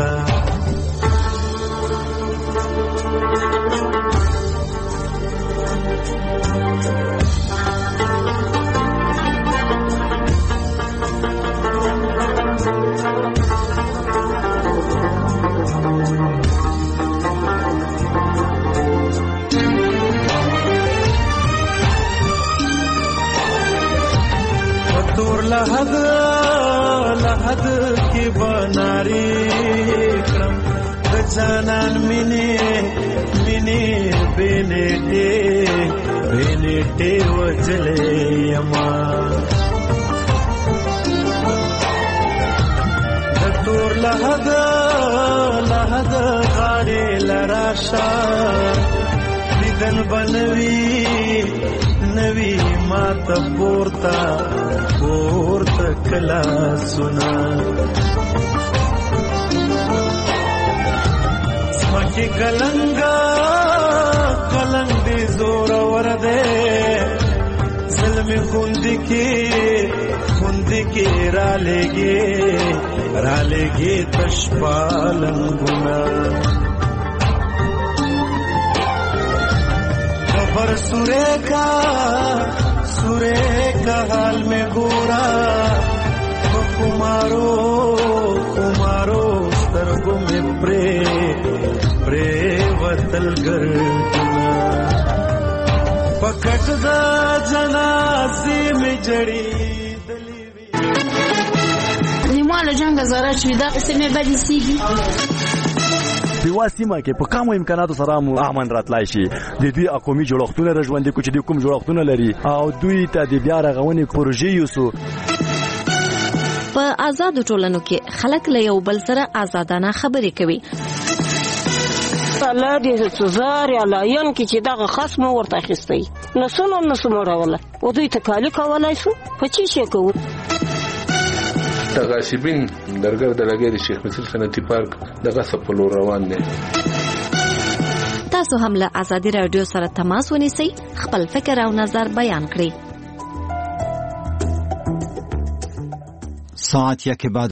لحد کی بناري کړم د جانان مینه بینټه وجلې یما د تور لحد غاړې لراشا دیدن بنوي ما ته پورته کلا سنا سمکه کلنګ دې زور ور دے ظلم خوند کې را لګي تشپالنګنا خبر سورے کا حال میں گورا کمارو سترګو میں پرے وتل ګرځنا پکټ دا جنازې می جړې نیماله جنگ زره چې دا سیمه بدی سیږي په سیمه کې په کومو امکاناتو سره امن راتلای شي د دوی قومي جوړښتونه رژوندې کوچ دي کوم جوړښتونه لري او دوی ته د بیا رغونې پروژې یوسو په آزاد ټولنو کې خلک له یو بل سره آزادانه خبرې کوي الله دې سزار یا لاین کې چې دغه خصم ورته اخیستی نسو راوله او دوی ته کالی کولای شو په چی شي کوو تغاشبین درګر د لګیری شیخ مسیح صنعتي پارک دغه سپلو روان دي تاسو هم له آزادي رادیو سره تماس ونیسئ خپل فکر او نظر بیان کړئ ساعت 1 بعد